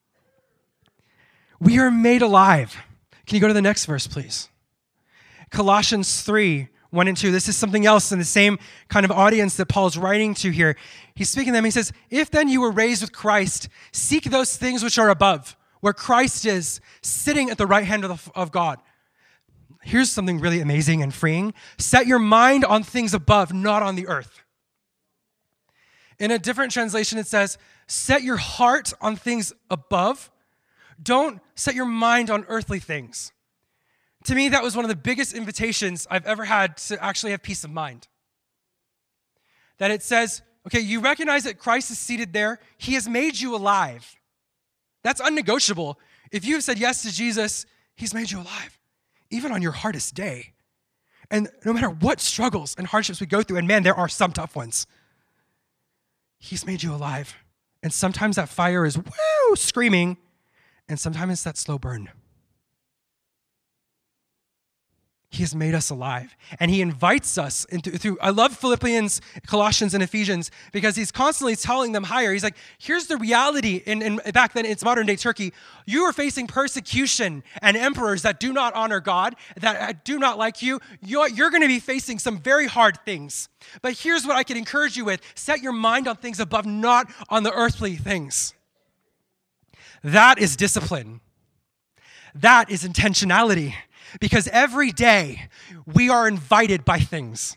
We are made alive. Can you go to the next verse, please? Colossians three, one and two. This is something else in the same kind of audience that Paul's writing to here. He's speaking to them. He says, if then you were raised with Christ, seek those things which are above, where Christ is sitting at the right hand of, the, of God. Here's something really amazing and freeing. Set your mind on things above, not on the earth. In a different translation, it says, set your heart on things above. Don't set your mind on earthly things. To me, that was one of the biggest invitations I've ever had to actually have peace of mind. That it says, okay, you recognize that Christ is seated there. He has made you alive. That's unnegotiable. If you have said yes to Jesus, he's made you alive, even on your hardest day. And no matter what struggles and hardships we go through, and man, there are some tough ones, he's made you alive. And sometimes that fire is woo, screaming, and sometimes it's that slow burn. He has made us alive. And he invites us into through, I love Philippians, Colossians, and Ephesians because he's constantly telling them higher. He's like, here's the reality. In, in back then, it's modern day Turkey. You are facing persecution and emperors that do not honor God, that do not like you. You're, you're going to be facing some very hard things. But here's what I can encourage you with. Set your mind on things above, not on the earthly things. That is discipline. That is intentionality. Because every day we are invited by things.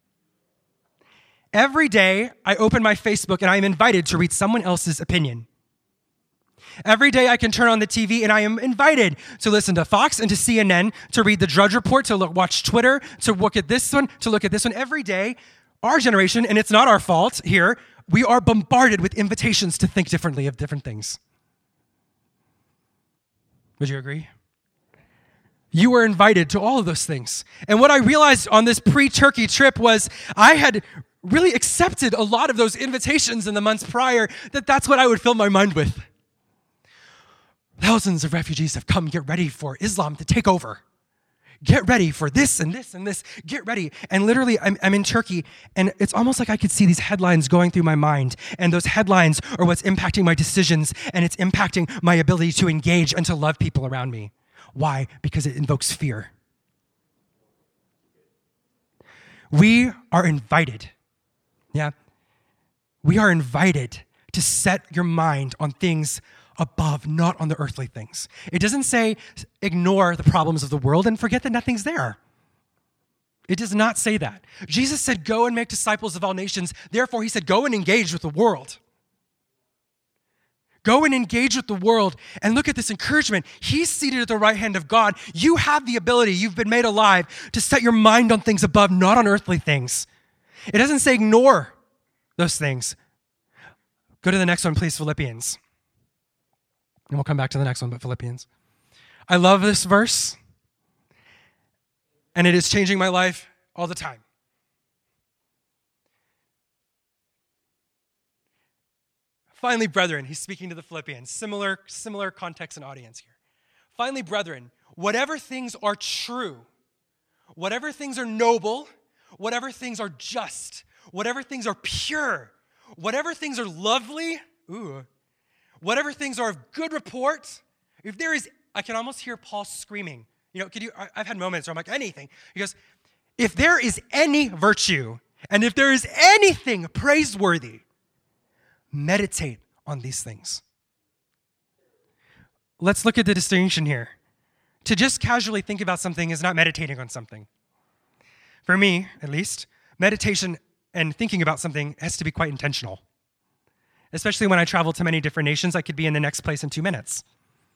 Every day I open my Facebook and I am invited to read someone else's opinion. Every day I can turn on the T V and I am invited to listen to Fox and to C N N, to read the Drudge Report, to look, watch Twitter, to look at this one, to look at this one. Every day, our generation, and it's not our fault here, we are bombarded with invitations to think differently of different things. Would you agree? You were invited to all of those things. And what I realized on this pre-Turkey trip was I had really accepted a lot of those invitations in the months prior, that that's what I would fill my mind with. Thousands of refugees have come. Get ready for Islam to take over. Get ready for this and this and this. Get ready. And literally, I'm, I'm in Turkey, and it's almost like I could see these headlines going through my mind. And those headlines are what's impacting my decisions, and it's impacting my ability to engage and to love people around me. Why? Because it invokes fear. We are invited. Yeah. We are invited to set your mind on things above, not on the earthly things. It doesn't say ignore the problems of the world and forget that nothing's there. It does not say that. Jesus said, go and make disciples of all nations. Therefore, he said, go and engage with the world. Go and engage with the world and look at this encouragement. He's seated at the right hand of God. You have the ability, you've been made alive to set your mind on things above, not on earthly things. It doesn't say ignore those things. Go to the next one, please, Philippians. And we'll come back to the next one, but Philippians. I love this verse, and it is changing my life all the time. Finally, brethren, he's speaking to the Philippians. Similar, similar context and audience here. Finally, brethren, whatever things are true, whatever things are noble, whatever things are just, whatever things are pure, whatever things are lovely, ooh, whatever things are of good report, if there is, I can almost hear Paul screaming. You know, could you, I, I've had moments where I'm like, anything. He goes, if there is any virtue, and if there is anything praiseworthy, meditate on these things. Let's look at the distinction here. To just casually think about something is not meditating on something. For me, at least, meditation and thinking about something has to be quite intentional. Especially when I travel to many different nations, I could be in the next place in two minutes.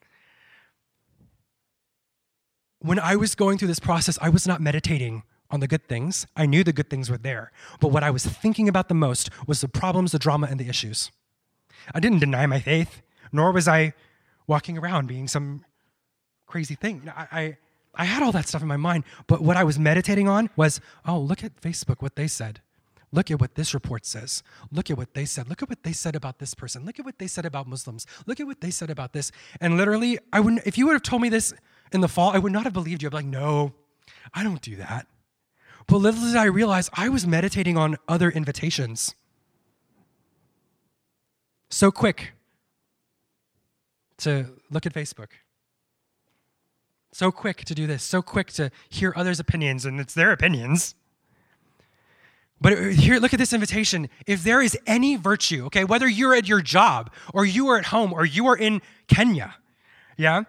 When I was going through this process, I was not meditating on the good things. I knew the good things were there. But what I was thinking about the most was the problems, the drama, and the issues. I didn't deny my faith, nor was I walking around being some crazy thing. I, I, I had all that stuff in my mind, but what I was meditating on was, oh, look at Facebook, what they said. Look at what this report says. Look at what they said. Look at what they said about this person. Look at what they said about Muslims. Look at what they said about this. And literally, I wouldn't. If you would have told me this in the fall, I would not have believed you. I'd be like, no, I don't do that. But little did I realize I was meditating on other invitations. So quick to look at Facebook. So quick to do this. So quick to hear others' opinions, and it's their opinions. But here, look at this invitation. If there is any virtue, okay, whether you're at your job or you are at home or you are in Kenya, yeah?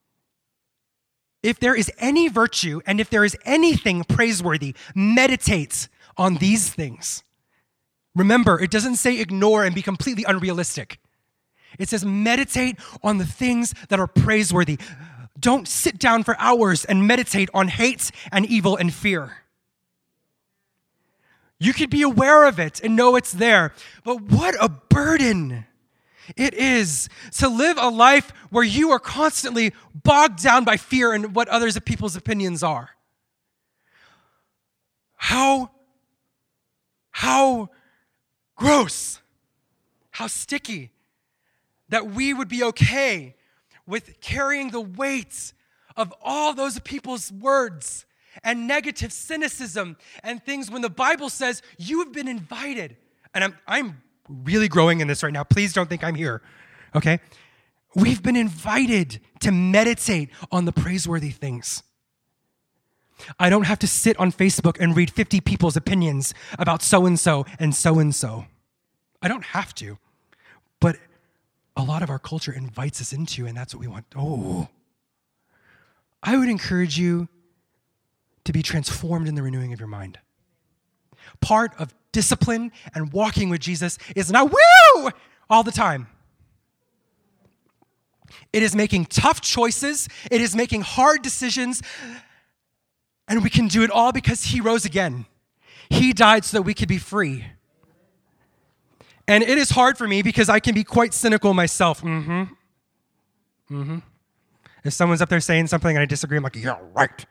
If there is any virtue and if there is anything praiseworthy, meditate on these things. Remember, it doesn't say ignore and be completely unrealistic. It says meditate on the things that are praiseworthy. Don't sit down for hours and meditate on hate and evil and fear. You could be aware of it and know it's there. But what a burden it is to live a life where you are constantly bogged down by fear and what others' people's opinions are. How, how gross, how sticky that we would be okay with carrying the weight of all those people's words and negative cynicism and things when the Bible says you have been invited. And I'm, I'm really growing in this right now. Please don't think I'm here, okay? We've been invited to meditate on the praiseworthy things. I don't have to sit on Facebook and read fifty people's opinions about so-and-so and so-and-so. I don't have to. But a lot of our culture invites us into, and that's what we want. Oh. I would encourage you to be transformed in the renewing of your mind. Part of discipline and walking with Jesus is not woo all the time. It is making tough choices. It is making hard decisions. And we can do it all because he rose again. He died so that we could be free. And it is hard for me because I can be quite cynical myself. Mm-hmm. Mm-hmm. If someone's up there saying something and I disagree, I'm like, yeah, right.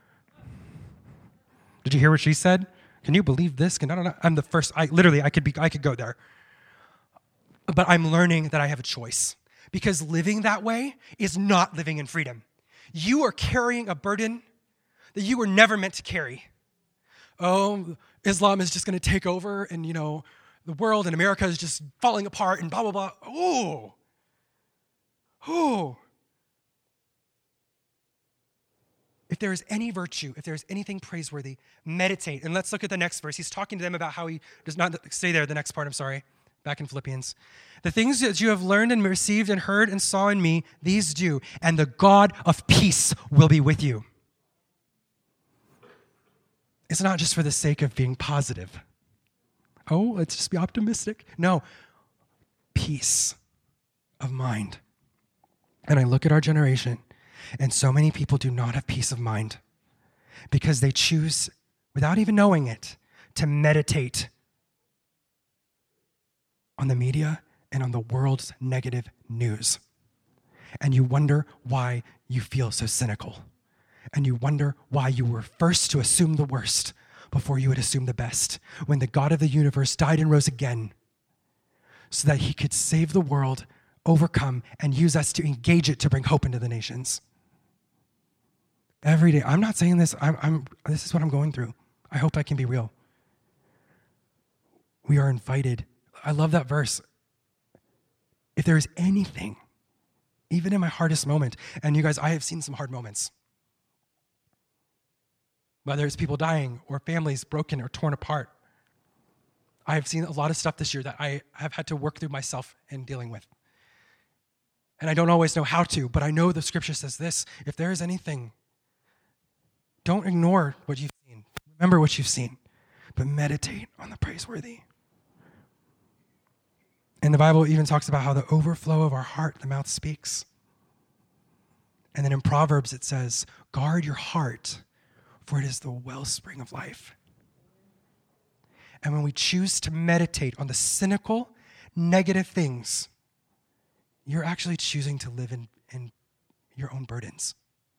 Did you hear what she said? Can you believe this? Can, no, no, no. I'm the first. I literally, I could be, I could go there. But I'm learning that I have a choice because living that way is not living in freedom. You are carrying a burden that you were never meant to carry. Oh, Islam is just going to take over, and you know, the world and America is just falling apart, and blah blah blah. Oh, oh. If there is any virtue, if there is anything praiseworthy, meditate. And let's look at the next verse. He's talking to them about how he does not stay there. The next part, I'm sorry, back in Philippians. The things that you have learned and received and heard and saw in me, these do, and the God of peace will be with you. It's not just for the sake of being positive. Oh, let's just be optimistic. No, peace of mind. And I look at our generation, and so many people do not have peace of mind because they choose, without even knowing it, to meditate on the media and on the world's negative news. And you wonder why you feel so cynical. And you wonder why you were first to assume the worst before you would assume the best, when the God of the universe died and rose again so that he could save the world, overcome, and use us to engage it to bring hope into the nations. Every day. I'm not saying this. I'm, I'm, this is what I'm going through. I hope I can be real. We are invited. I love that verse. If there is anything, even in my hardest moment, and you guys, I have seen some hard moments. Whether it's people dying or families broken or torn apart. I have seen a lot of stuff this year that I have had to work through myself in dealing with. And I don't always know how to, but I know the scripture says this: if there is anything, don't ignore what you've seen. Remember what you've seen, but meditate on the praiseworthy. And the Bible even talks about how the overflow of our heart, the mouth speaks. And then in Proverbs it says, guard your heart, for it is the wellspring of life. And when we choose to meditate on the cynical, negative things, you're actually choosing to live in, in your own burdens.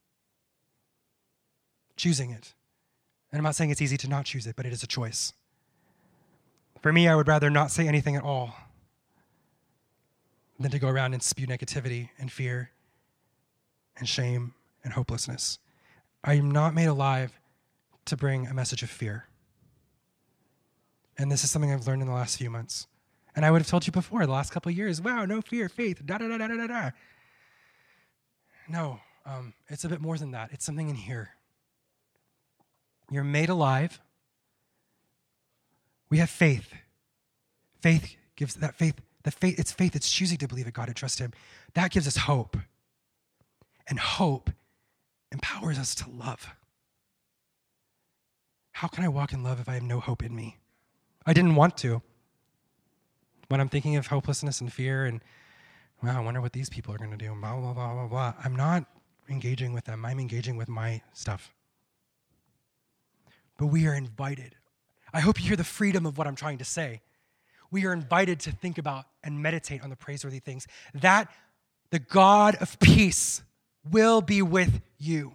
Choosing it. And I'm not saying it's easy to not choose it, but it is a choice. For me, I would rather not say anything at all than to go around and spew negativity and fear and shame and hopelessness. I am not made alive to bring a message of fear. And this is something I've learned in the last few months. And I would have told you before, the last couple of years, wow, no fear, faith, da da da da da da. No, um, it's a bit more than that. It's something in here. You're made alive. We have faith. Faith gives that faith, the faith, it's faith, it's choosing to believe in God and trust him. That gives us hope. And hope empowers us to love. How can I walk in love if I have no hope in me? I didn't want to. When I'm thinking of hopelessness and fear and, wow, I wonder what these people are going to do, blah, blah, blah, blah, blah. I'm not engaging with them. I'm engaging with my stuff. But we are invited. I hope you hear the freedom of what I'm trying to say. We are invited to think about and meditate on the praiseworthy things. That the God of peace will be with you.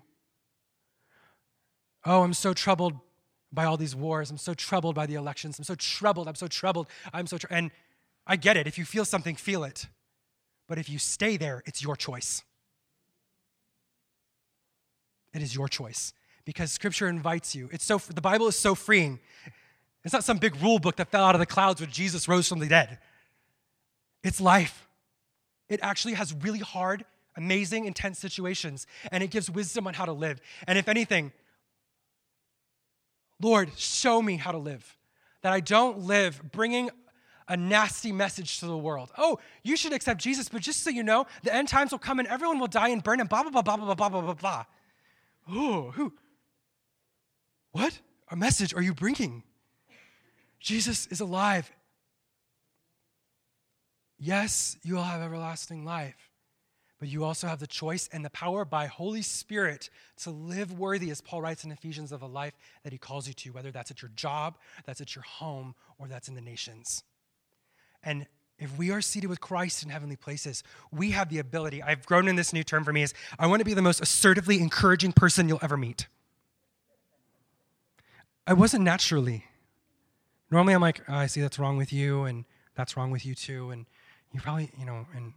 Oh, I'm so troubled by all these wars. I'm so troubled by the elections. I'm so troubled. I'm so troubled. I'm so tr- and I get it. If you feel something, feel it. But if you stay there, it's your choice. It is your choice. because Scripture invites you. It's so the Bible is so freeing. It's not some big rule book that fell out of the clouds when Jesus rose from the dead. It's life. It actually has really hard, amazing, intense situations, and it gives wisdom on how to live. And if anything, Lord, show me how to live, that I don't live bringing a nasty message to the world. Oh, you should accept Jesus, but just so you know, the end times will come and everyone will die and burn and blah, blah, blah, blah, blah, blah, blah, blah, blah. Oh, who? What? A message are you bringing? Jesus is alive. Yes, you will have everlasting life, but you also have the choice and the power by Holy Spirit to live worthy, as Paul writes in Ephesians, of a life that he calls you to, whether that's at your job, that's at your home, or that's in the nations. And if we are seated with Christ in heavenly places, we have the ability. I've grown in this new term for me is I want to be the most assertively encouraging person you'll ever meet. I wasn't naturally. Normally I'm like, oh, I see that's wrong with you, and that's wrong with you too, and you probably, you know, and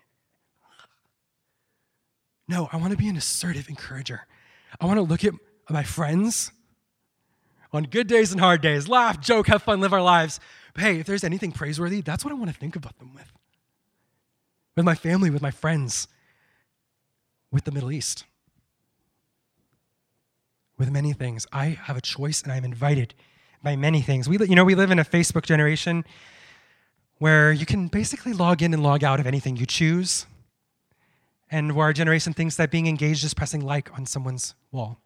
no, I want to be an assertive encourager. I want to look at my friends on good days and hard days, laugh, joke, have fun, live our lives. But hey, if there's anything praiseworthy, that's what I want to think about them with. With my family, with my friends, with the Middle East. With many things. I have a choice and I'm invited by many things. We, you know, we live in a Facebook generation where you can basically log in and log out of anything you choose, and where our generation thinks that being engaged is pressing like on someone's wall.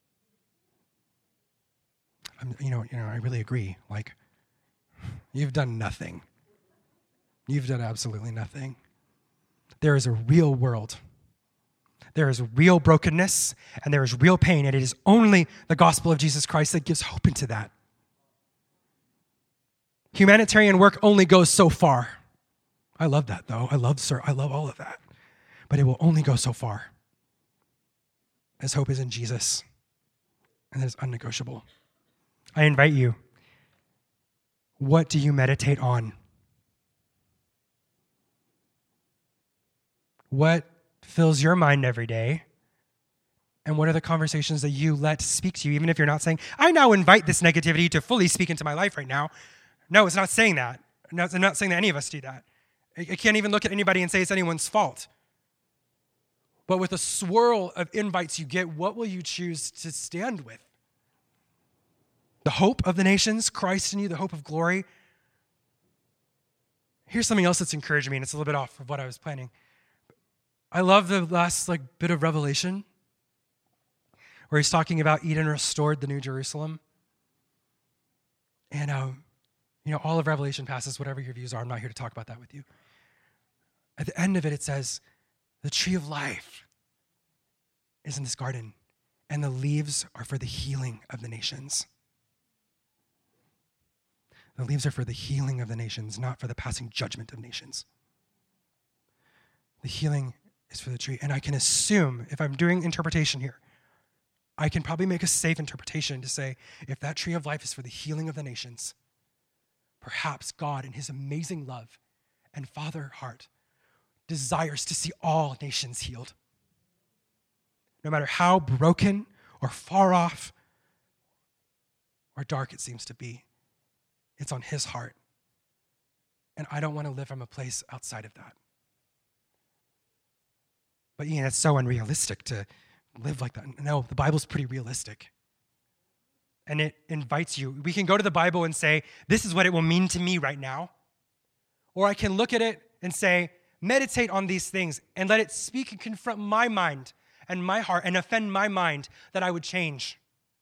I'm, you know, you know, I really agree. Like, you've done nothing. You've done absolutely nothing. There is a real world. There is real brokenness, and there is real pain, and it is only the gospel of Jesus Christ that gives hope into that. Humanitarian work only goes so far. I love that, though. I love, sir. I love all of that. But it will only go so far as hope is in Jesus, and that is unnegotiable. I invite you, what do you meditate on? What fills your mind every day? And what are the conversations that you let speak to you, even if you're not saying, I now invite this negativity to fully speak into my life right now. No, it's not saying that. No, I'm not saying that any of us do that. I can't even look at anybody and say it's anyone's fault. But with a swirl of invites you get, what will you choose to stand with? The hope of the nations, Christ in you, the hope of glory. Here's something else that's encouraged me, and it's a little bit off of what I was planning. I love the last like bit of Revelation where he's talking about Eden restored, the New Jerusalem. And, um, you know, all of Revelation passes, whatever your views are. I'm not here to talk about that with you. At the end of it, it says, the tree of life is in this garden, and the leaves are for the healing of the nations. The leaves are for the healing of the nations, not for the passing judgment of nations. The healing is for the tree. And I can assume, if I'm doing interpretation here, I can probably make a safe interpretation to say, if that tree of life is for the healing of the nations, perhaps God in his amazing love and Father heart desires to see all nations healed. No matter how broken or far off or dark it seems to be, it's on his heart. And I don't want to live from a place outside of that. But Ian, it's so unrealistic to live like that. No, the Bible's pretty realistic. And it invites you. We can go to the Bible and say, this is what it will mean to me right now. Or I can look at it and say, meditate on these things and let it speak and confront my mind and my heart and offend my mind that I would change.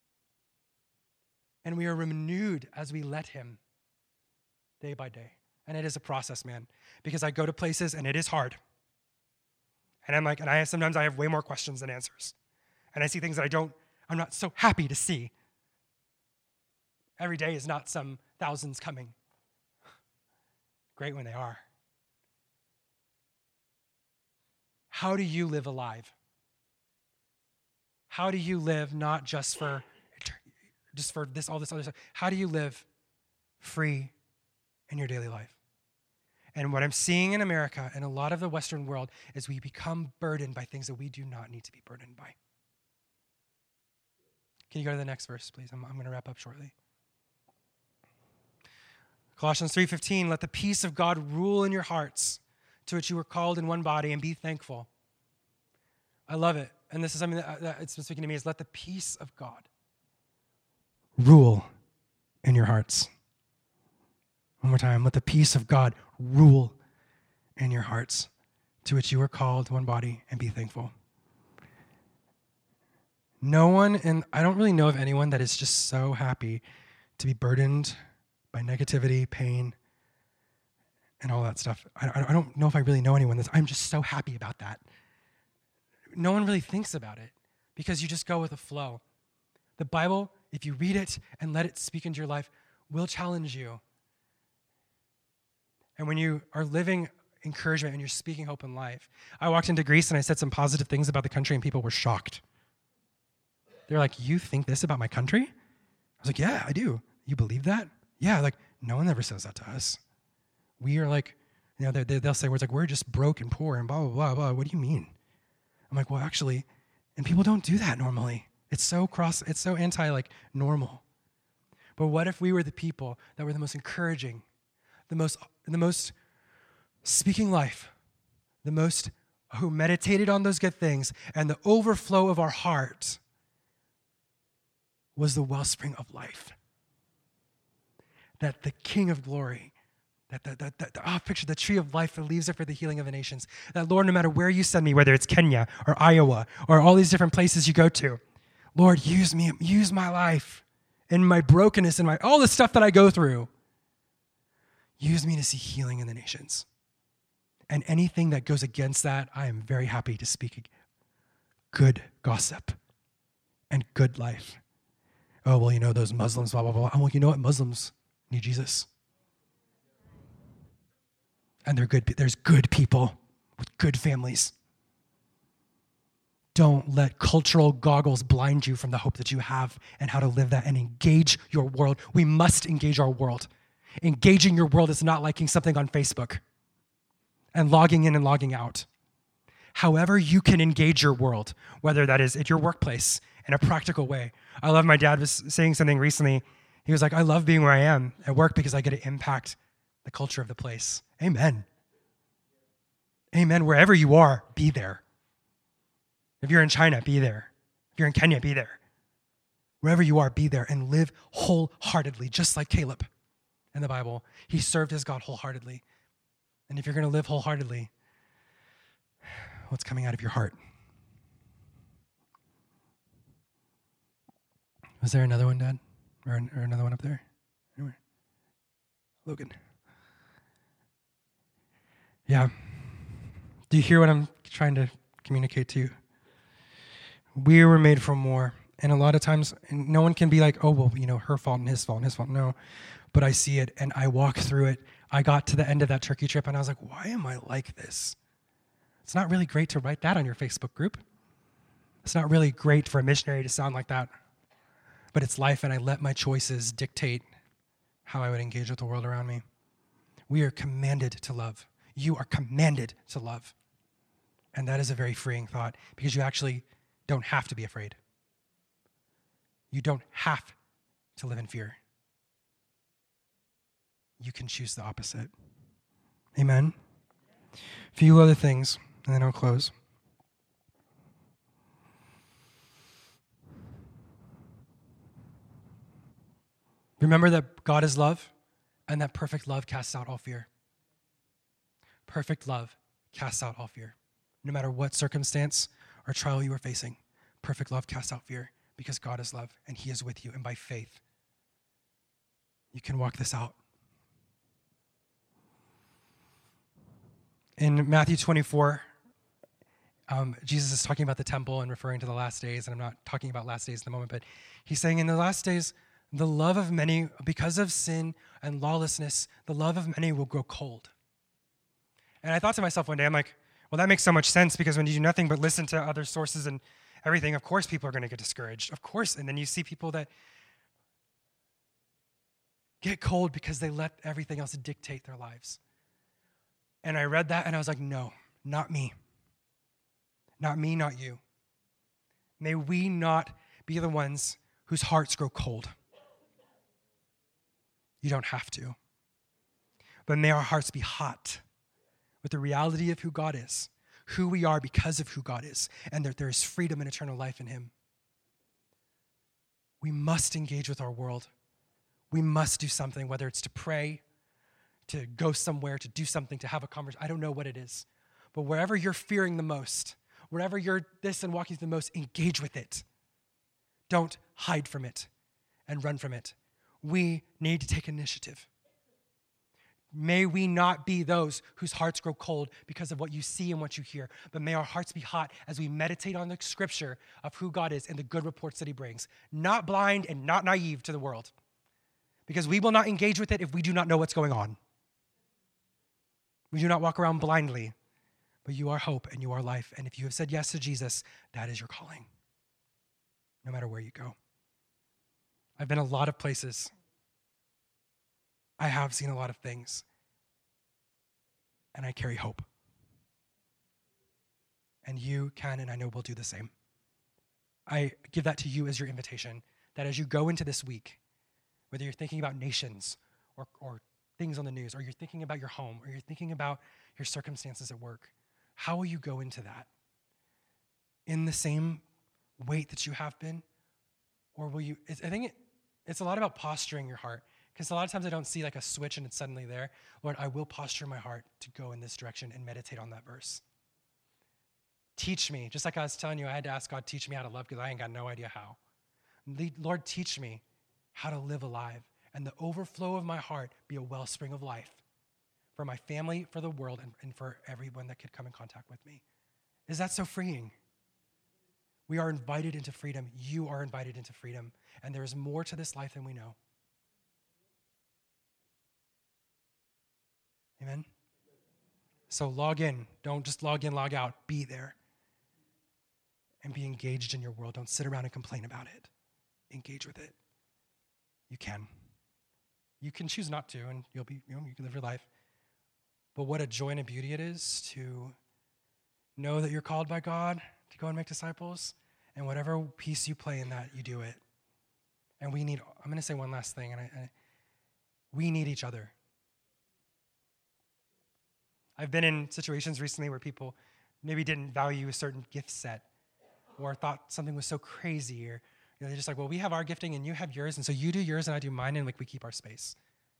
And we are renewed as we let him day by day. And it is a process, man, because I go to places and it is hard. And I'm like, and I sometimes I have way more questions than answers. And I see things that I don't, I'm not so happy to see. Every day is not some thousands coming. Great when they are. How do you live alive? How do you live not just for just for this, all this other stuff? How do you live free in your daily life? And what I'm seeing in America and a lot of the Western world is we become burdened by things that we do not need to be burdened by. Can you go to the next verse, please? I'm, I'm going to wrap up shortly. Colossians three fifteen, let the peace of God rule in your hearts, to which you were called in one body, and be thankful. I love it. And this is something that, that it's been speaking to me, is let the peace of God rule in your hearts. One more time. Let the peace of God rule in your hearts, to which you were called one body, and be thankful. No one, and I don't really know of anyone that is just so happy to be burdened by negativity, pain, and all that stuff. I, I don't know if I really know anyone that's, I'm just so happy about that. No one really thinks about it because you just go with the flow. The Bible, if you read it and let it speak into your life, will challenge you. And when you are living encouragement and you're speaking hope in life, I walked into Greece and I said some positive things about the country and people were shocked. They're like, you think this about my country? I was like, yeah, I do. You believe that? Yeah, like, no one ever says that to us. We are like, you know, they, they'll say words like, we're just broke and poor and blah, blah, blah, blah. What do you mean? I'm like, well, actually, and people don't do that normally. It's so cross, it's so anti, like, normal. But what if we were the people that were the most encouraging, the most, the most speaking life, the most who meditated on those good things, and the overflow of our heart was the wellspring of life. That the King of glory, that the, that, that, oh, picture the tree of life that leaves it for the healing of the nations. That, Lord, no matter where you send me, whether it's Kenya or Iowa or all these different places you go to, Lord, use me, use my life in my brokenness and my all the stuff that I go through. Use me to see healing in the nations. And anything that goes against that, I am very happy to speak good gossip and good life. Oh, well, you know, those Muslims, blah, blah, blah. Oh, well, you know what? Muslims need Jesus. And they're good. There's good people with good families. Don't let cultural goggles blind you from the hope that you have and how to live that and engage your world. We must engage our world. Engaging your world is not liking something on Facebook and logging in and logging out. However you can engage your world, whether that is at your workplace in a practical way. I love my dad was saying something recently. He was like, I love being where I am at work because I get to impact the culture of the place. Amen. Amen. Wherever you are, be there. If you're in China, be there. If you're in Kenya, be there. Wherever you are, be there and live wholeheartedly, just like Caleb in the Bible. He served his God wholeheartedly. And if you're going to live wholeheartedly, what's coming out of your heart? Was there another one, Dad? Or, or another one up there? Anywhere? Logan. Yeah. Do you hear what I'm trying to communicate to you? We were made for more. And a lot of times, and no one can be like, oh, well, you know, her fault and his fault and his fault. No. But I see it, and I walk through it. I got to the end of that Turkey trip, and I was like, why am I like this? It's not really great to write that on your Facebook group. It's not really great for a missionary to sound like that. But it's life, and I let my choices dictate how I would engage with the world around me. We are commanded to love. You are commanded to love. And that is a very freeing thought because you actually don't have to be afraid. You don't have to live in fear. You can choose the opposite. Amen? A few other things, and then I'll close. Remember that God is love, and that perfect love casts out all fear. Perfect love casts out all fear. No matter what circumstance or trial you are facing, perfect love casts out fear because God is love, and he is with you, and by faith, you can walk this out. In Matthew twenty-four, um, Jesus is talking about the temple and referring to the last days, and I'm not talking about last days in the moment, but he's saying in the last days, the love of many, because of sin and lawlessness, the love of many will grow cold. And I thought to myself one day, I'm like, well, that makes so much sense because when you do nothing but listen to other sources and everything, of course people are going to get discouraged. Of course. And then you see people that get cold because they let everything else dictate their lives. And I read that and I was like, no, not me. Not me, not you. May we not be the ones whose hearts grow cold. You don't have to. But may our hearts be hot with the reality of who God is, who we are because of who God is, and that there is freedom and eternal life in him. We must engage with our world. We must do something, whether it's to pray, to go somewhere, to do something, to have a conversation. I don't know what it is. But wherever you're fearing the most, wherever you're this and walking through the most, engage with it. Don't hide from it and run from it. We need to take initiative. May we not be those whose hearts grow cold because of what you see and what you hear, but may our hearts be hot as we meditate on the scripture of who God is and the good reports that he brings. Not blind and not naive to the world, because we will not engage with it if we do not know what's going on. We do not walk around blindly, but you are hope and you are life. And if you have said yes to Jesus, that is your calling, no matter where you go. I've been a lot of places. I have seen a lot of things, and I carry hope. And you can, and I know will do the same. I give that to you as your invitation, that as you go into this week, whether you're thinking about nations or, or things on the news, or you're thinking about your home, or you're thinking about your circumstances at work, how will you go into that? In the same weight that you have been? Or will you, I think it, it's a lot about posturing your heart. Because a lot of times I don't see like a switch and it's suddenly there. Lord, I will posture my heart to go in this direction and meditate on that verse. Teach me, just like I was telling you, I had to ask God, teach me how to love because I ain't got no idea how. Lord, teach me how to live alive, and the overflow of my heart be a wellspring of life for my family, for the world, and, and for everyone that could come in contact with me. Is that so freeing? We are invited into freedom. You are invited into freedom. And there is more to this life than we know. Amen? So log in. Don't just log in, log out. Be there. And be engaged in your world. Don't sit around and complain about it. Engage with it. You can. You can choose not to, and you'll be, you know, you can live your life. But what a joy and a beauty it is to know that you're called by God to go and make disciples, and whatever piece you play in that, you do it. And we need, I'm going to say one last thing, and I, I, we need each other. I've been in situations recently where people maybe didn't value a certain gift set or thought something was so crazy, or you know, they're just like, well, we have our gifting and you have yours, and so you do yours and I do mine, and like we keep our space.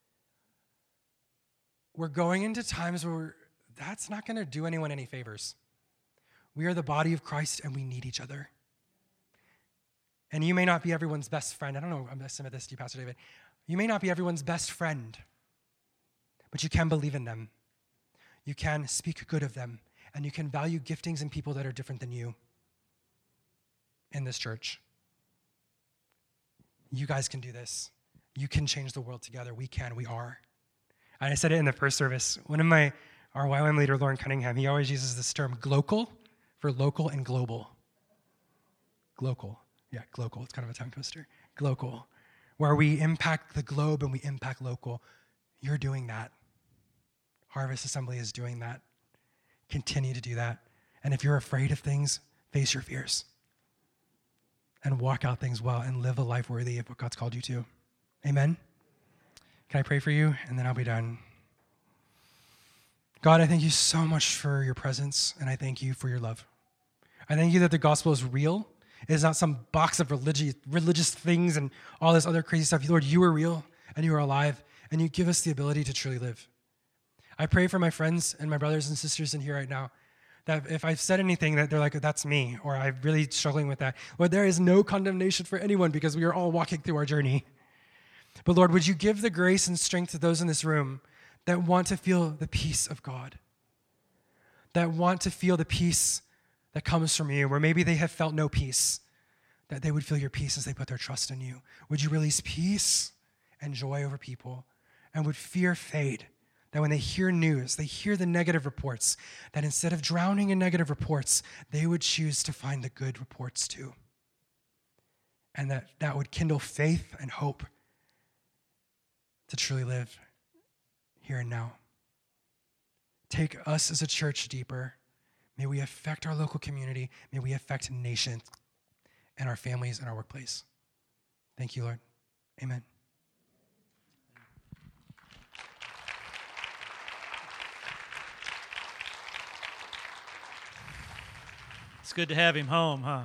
We're going into times where we're, that's not going to do anyone any favors. We are the body of Christ, and we need each other. And you may not be everyone's best friend. I don't know, I'm going to submit this to you, Pastor David. You may not be everyone's best friend, but you can believe in them. You can speak good of them, and you can value giftings in people that are different than you in this church. You guys can do this. You can change the world together. We can. We are. And I said it in the first service. One of my, our Y W A M leader, Lauren Cunningham, he always uses this term, glocal, for local and global. Glocal. Yeah, glocal. It's kind of a tongue twister. Glocal. Where we impact the globe and we impact local. You're doing that. Harvest Assembly is doing that. Continue to do that. And if you're afraid of things, face your fears. And walk out things well and live a life worthy of what God's called you to. Amen? Can I pray for you? And then I'll be done. God, I thank you so much for your presence, and I thank you for your love. I thank you that the gospel is real. It is not some box of religious, religious things and all this other crazy stuff. Lord, you are real, and you are alive, and you give us the ability to truly live. I pray for my friends and my brothers and sisters in here right now, that if I've said anything that they're like, that's me, or I'm really struggling with that, Lord, there is no condemnation for anyone because we are all walking through our journey. But Lord, would you give the grace and strength to those in this room that want to feel the peace of God, that want to feel the peace that comes from you, where maybe they have felt no peace, that they would feel your peace as they put their trust in you. Would you release peace and joy over people, and would fear fade, that when they hear news, they hear the negative reports, that instead of drowning in negative reports, they would choose to find the good reports too. And that that would kindle faith and hope to truly live here and now. Take us as a church deeper. May we affect our local community. May we affect nations and our families and our workplace. Thank you, Lord. Amen. It's good to have him home, huh?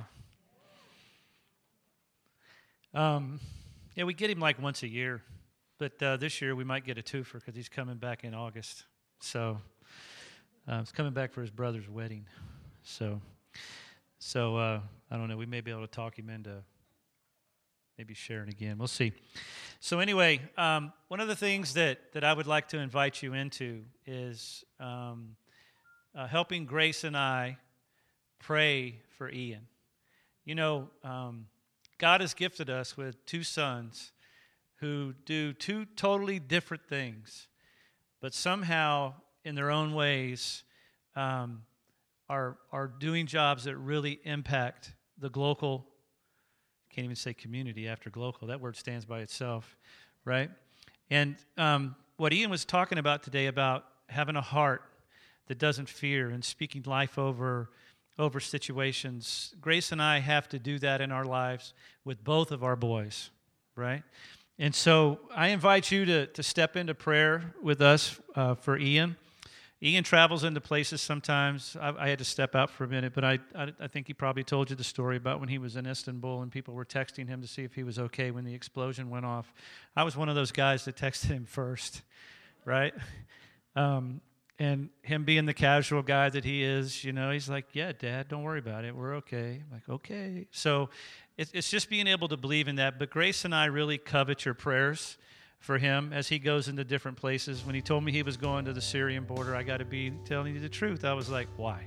Um, yeah, we get him like once a year, but uh, this year we might get a twofer because he's coming back in August. So uh, he's coming back for his brother's wedding. So, so uh, I don't know. We may be able to talk him into maybe sharing again. We'll see. So anyway, um, one of the things that, that I would like to invite you into is um, uh, helping Grace and I pray for Ian. You know, um, God has gifted us with two sons who do two totally different things, but somehow in their own ways um, are are doing jobs that really impact the local. Can't even say community after local. That word stands by itself, right? And um, what Ian was talking about today about having a heart that doesn't fear and speaking life over over situations. Grace and I have to do that in our lives with both of our boys, right? And so I invite you to, to step into prayer with us uh, for Ian. Ian travels into places sometimes. I, I had to step out for a minute, but I, I I think he probably told you the story about when he was in Istanbul and people were texting him to see if he was okay when the explosion went off. I was one of those guys that texted him first, right? Um, and him being the casual guy that he is, you know, he's like, yeah, Dad, don't worry about it. We're okay. I'm like, okay. So it's, it's just being able to believe in that. But Grace and I really covet your prayers for him as he goes into different places. When he told me he was going to the Syrian border, I got to be telling you the truth. I was like, why?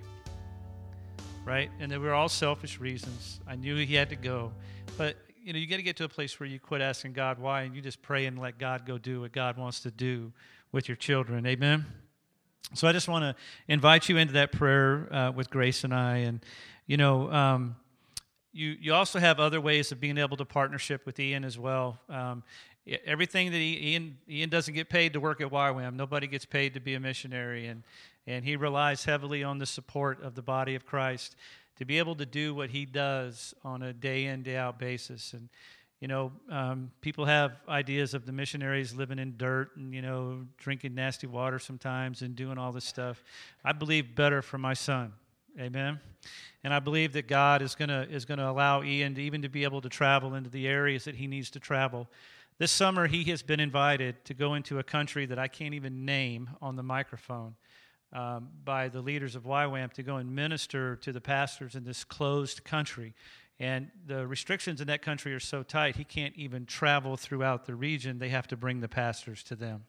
Right? And they were all selfish reasons. I knew he had to go. But, you know, you got to get to a place where you quit asking God why and you just pray and let God go do what God wants to do with your children. Amen? So I just want to invite you into that prayer uh, with Grace and I. And, you know, um, you you also have other ways of being able to partnership with Ian as well. Um, everything that he, Ian Ian doesn't get paid to work at Y WAM. Nobody gets paid to be a missionary. And, and he relies heavily on the support of the body of Christ to be able to do what he does on a day in, day out basis. And, you know, um, people have ideas of the missionaries living in dirt and, you know, drinking nasty water sometimes and doing all this stuff. I believe better for my son. Amen. And I believe that God is gonna is gonna allow Ian to even to be able to travel into the areas that he needs to travel. This summer, he has been invited to go into a country that I can't even name on the microphone um, by the leaders of Y WAM to go and minister to the pastors in this closed country. And the restrictions in that country are so tight, he can't even travel throughout the region. They have to bring the pastors to them.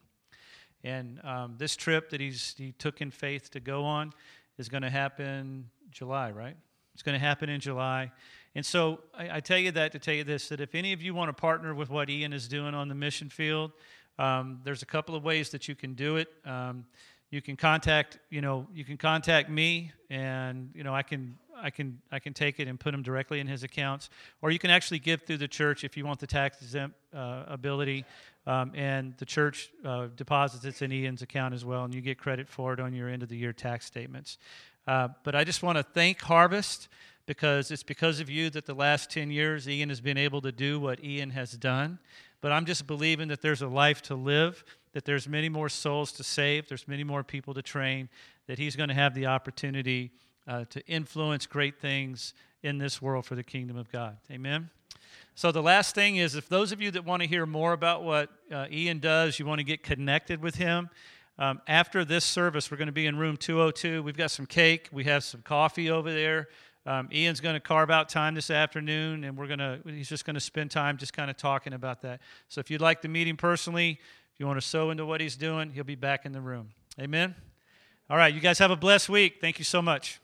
And um, this trip that he's he took in faith to go on is going to happen July, right? It's going to happen in July. And so I, I tell you that to tell you this, that if any of you want to partner with what Ian is doing on the mission field, um, there's a couple of ways that you can do it. Um, you can contact, you know, you can contact me, and you know, I can. I can I can take it and put them directly in his accounts, or you can actually give through the church if you want the tax exempt uh, ability, um, and the church uh, deposits it in Ian's account as well, and you get credit for it on your end of the year tax statements. Uh, but I just want to thank Harvest because it's because of you that the last ten years Ian has been able to do what Ian has done. But I'm just believing that there's a life to live, that there's many more souls to save, there's many more people to train, that he's going to have the opportunity Uh, to influence great things in this world for the kingdom of God. Amen? So the last thing is, if those of you that want to hear more about what uh, Ian does, you want to get connected with him, um, after this service, we're going to be in room two oh two. We've got some cake. We have some coffee over there. Um, Ian's going to carve out time this afternoon, and we're going to. He's just going to spend time just kind of talking about that. So if you'd like to meet him personally, if you want to sow into what he's doing, he'll be back in the room. Amen? All right, you guys have a blessed week. Thank you so much.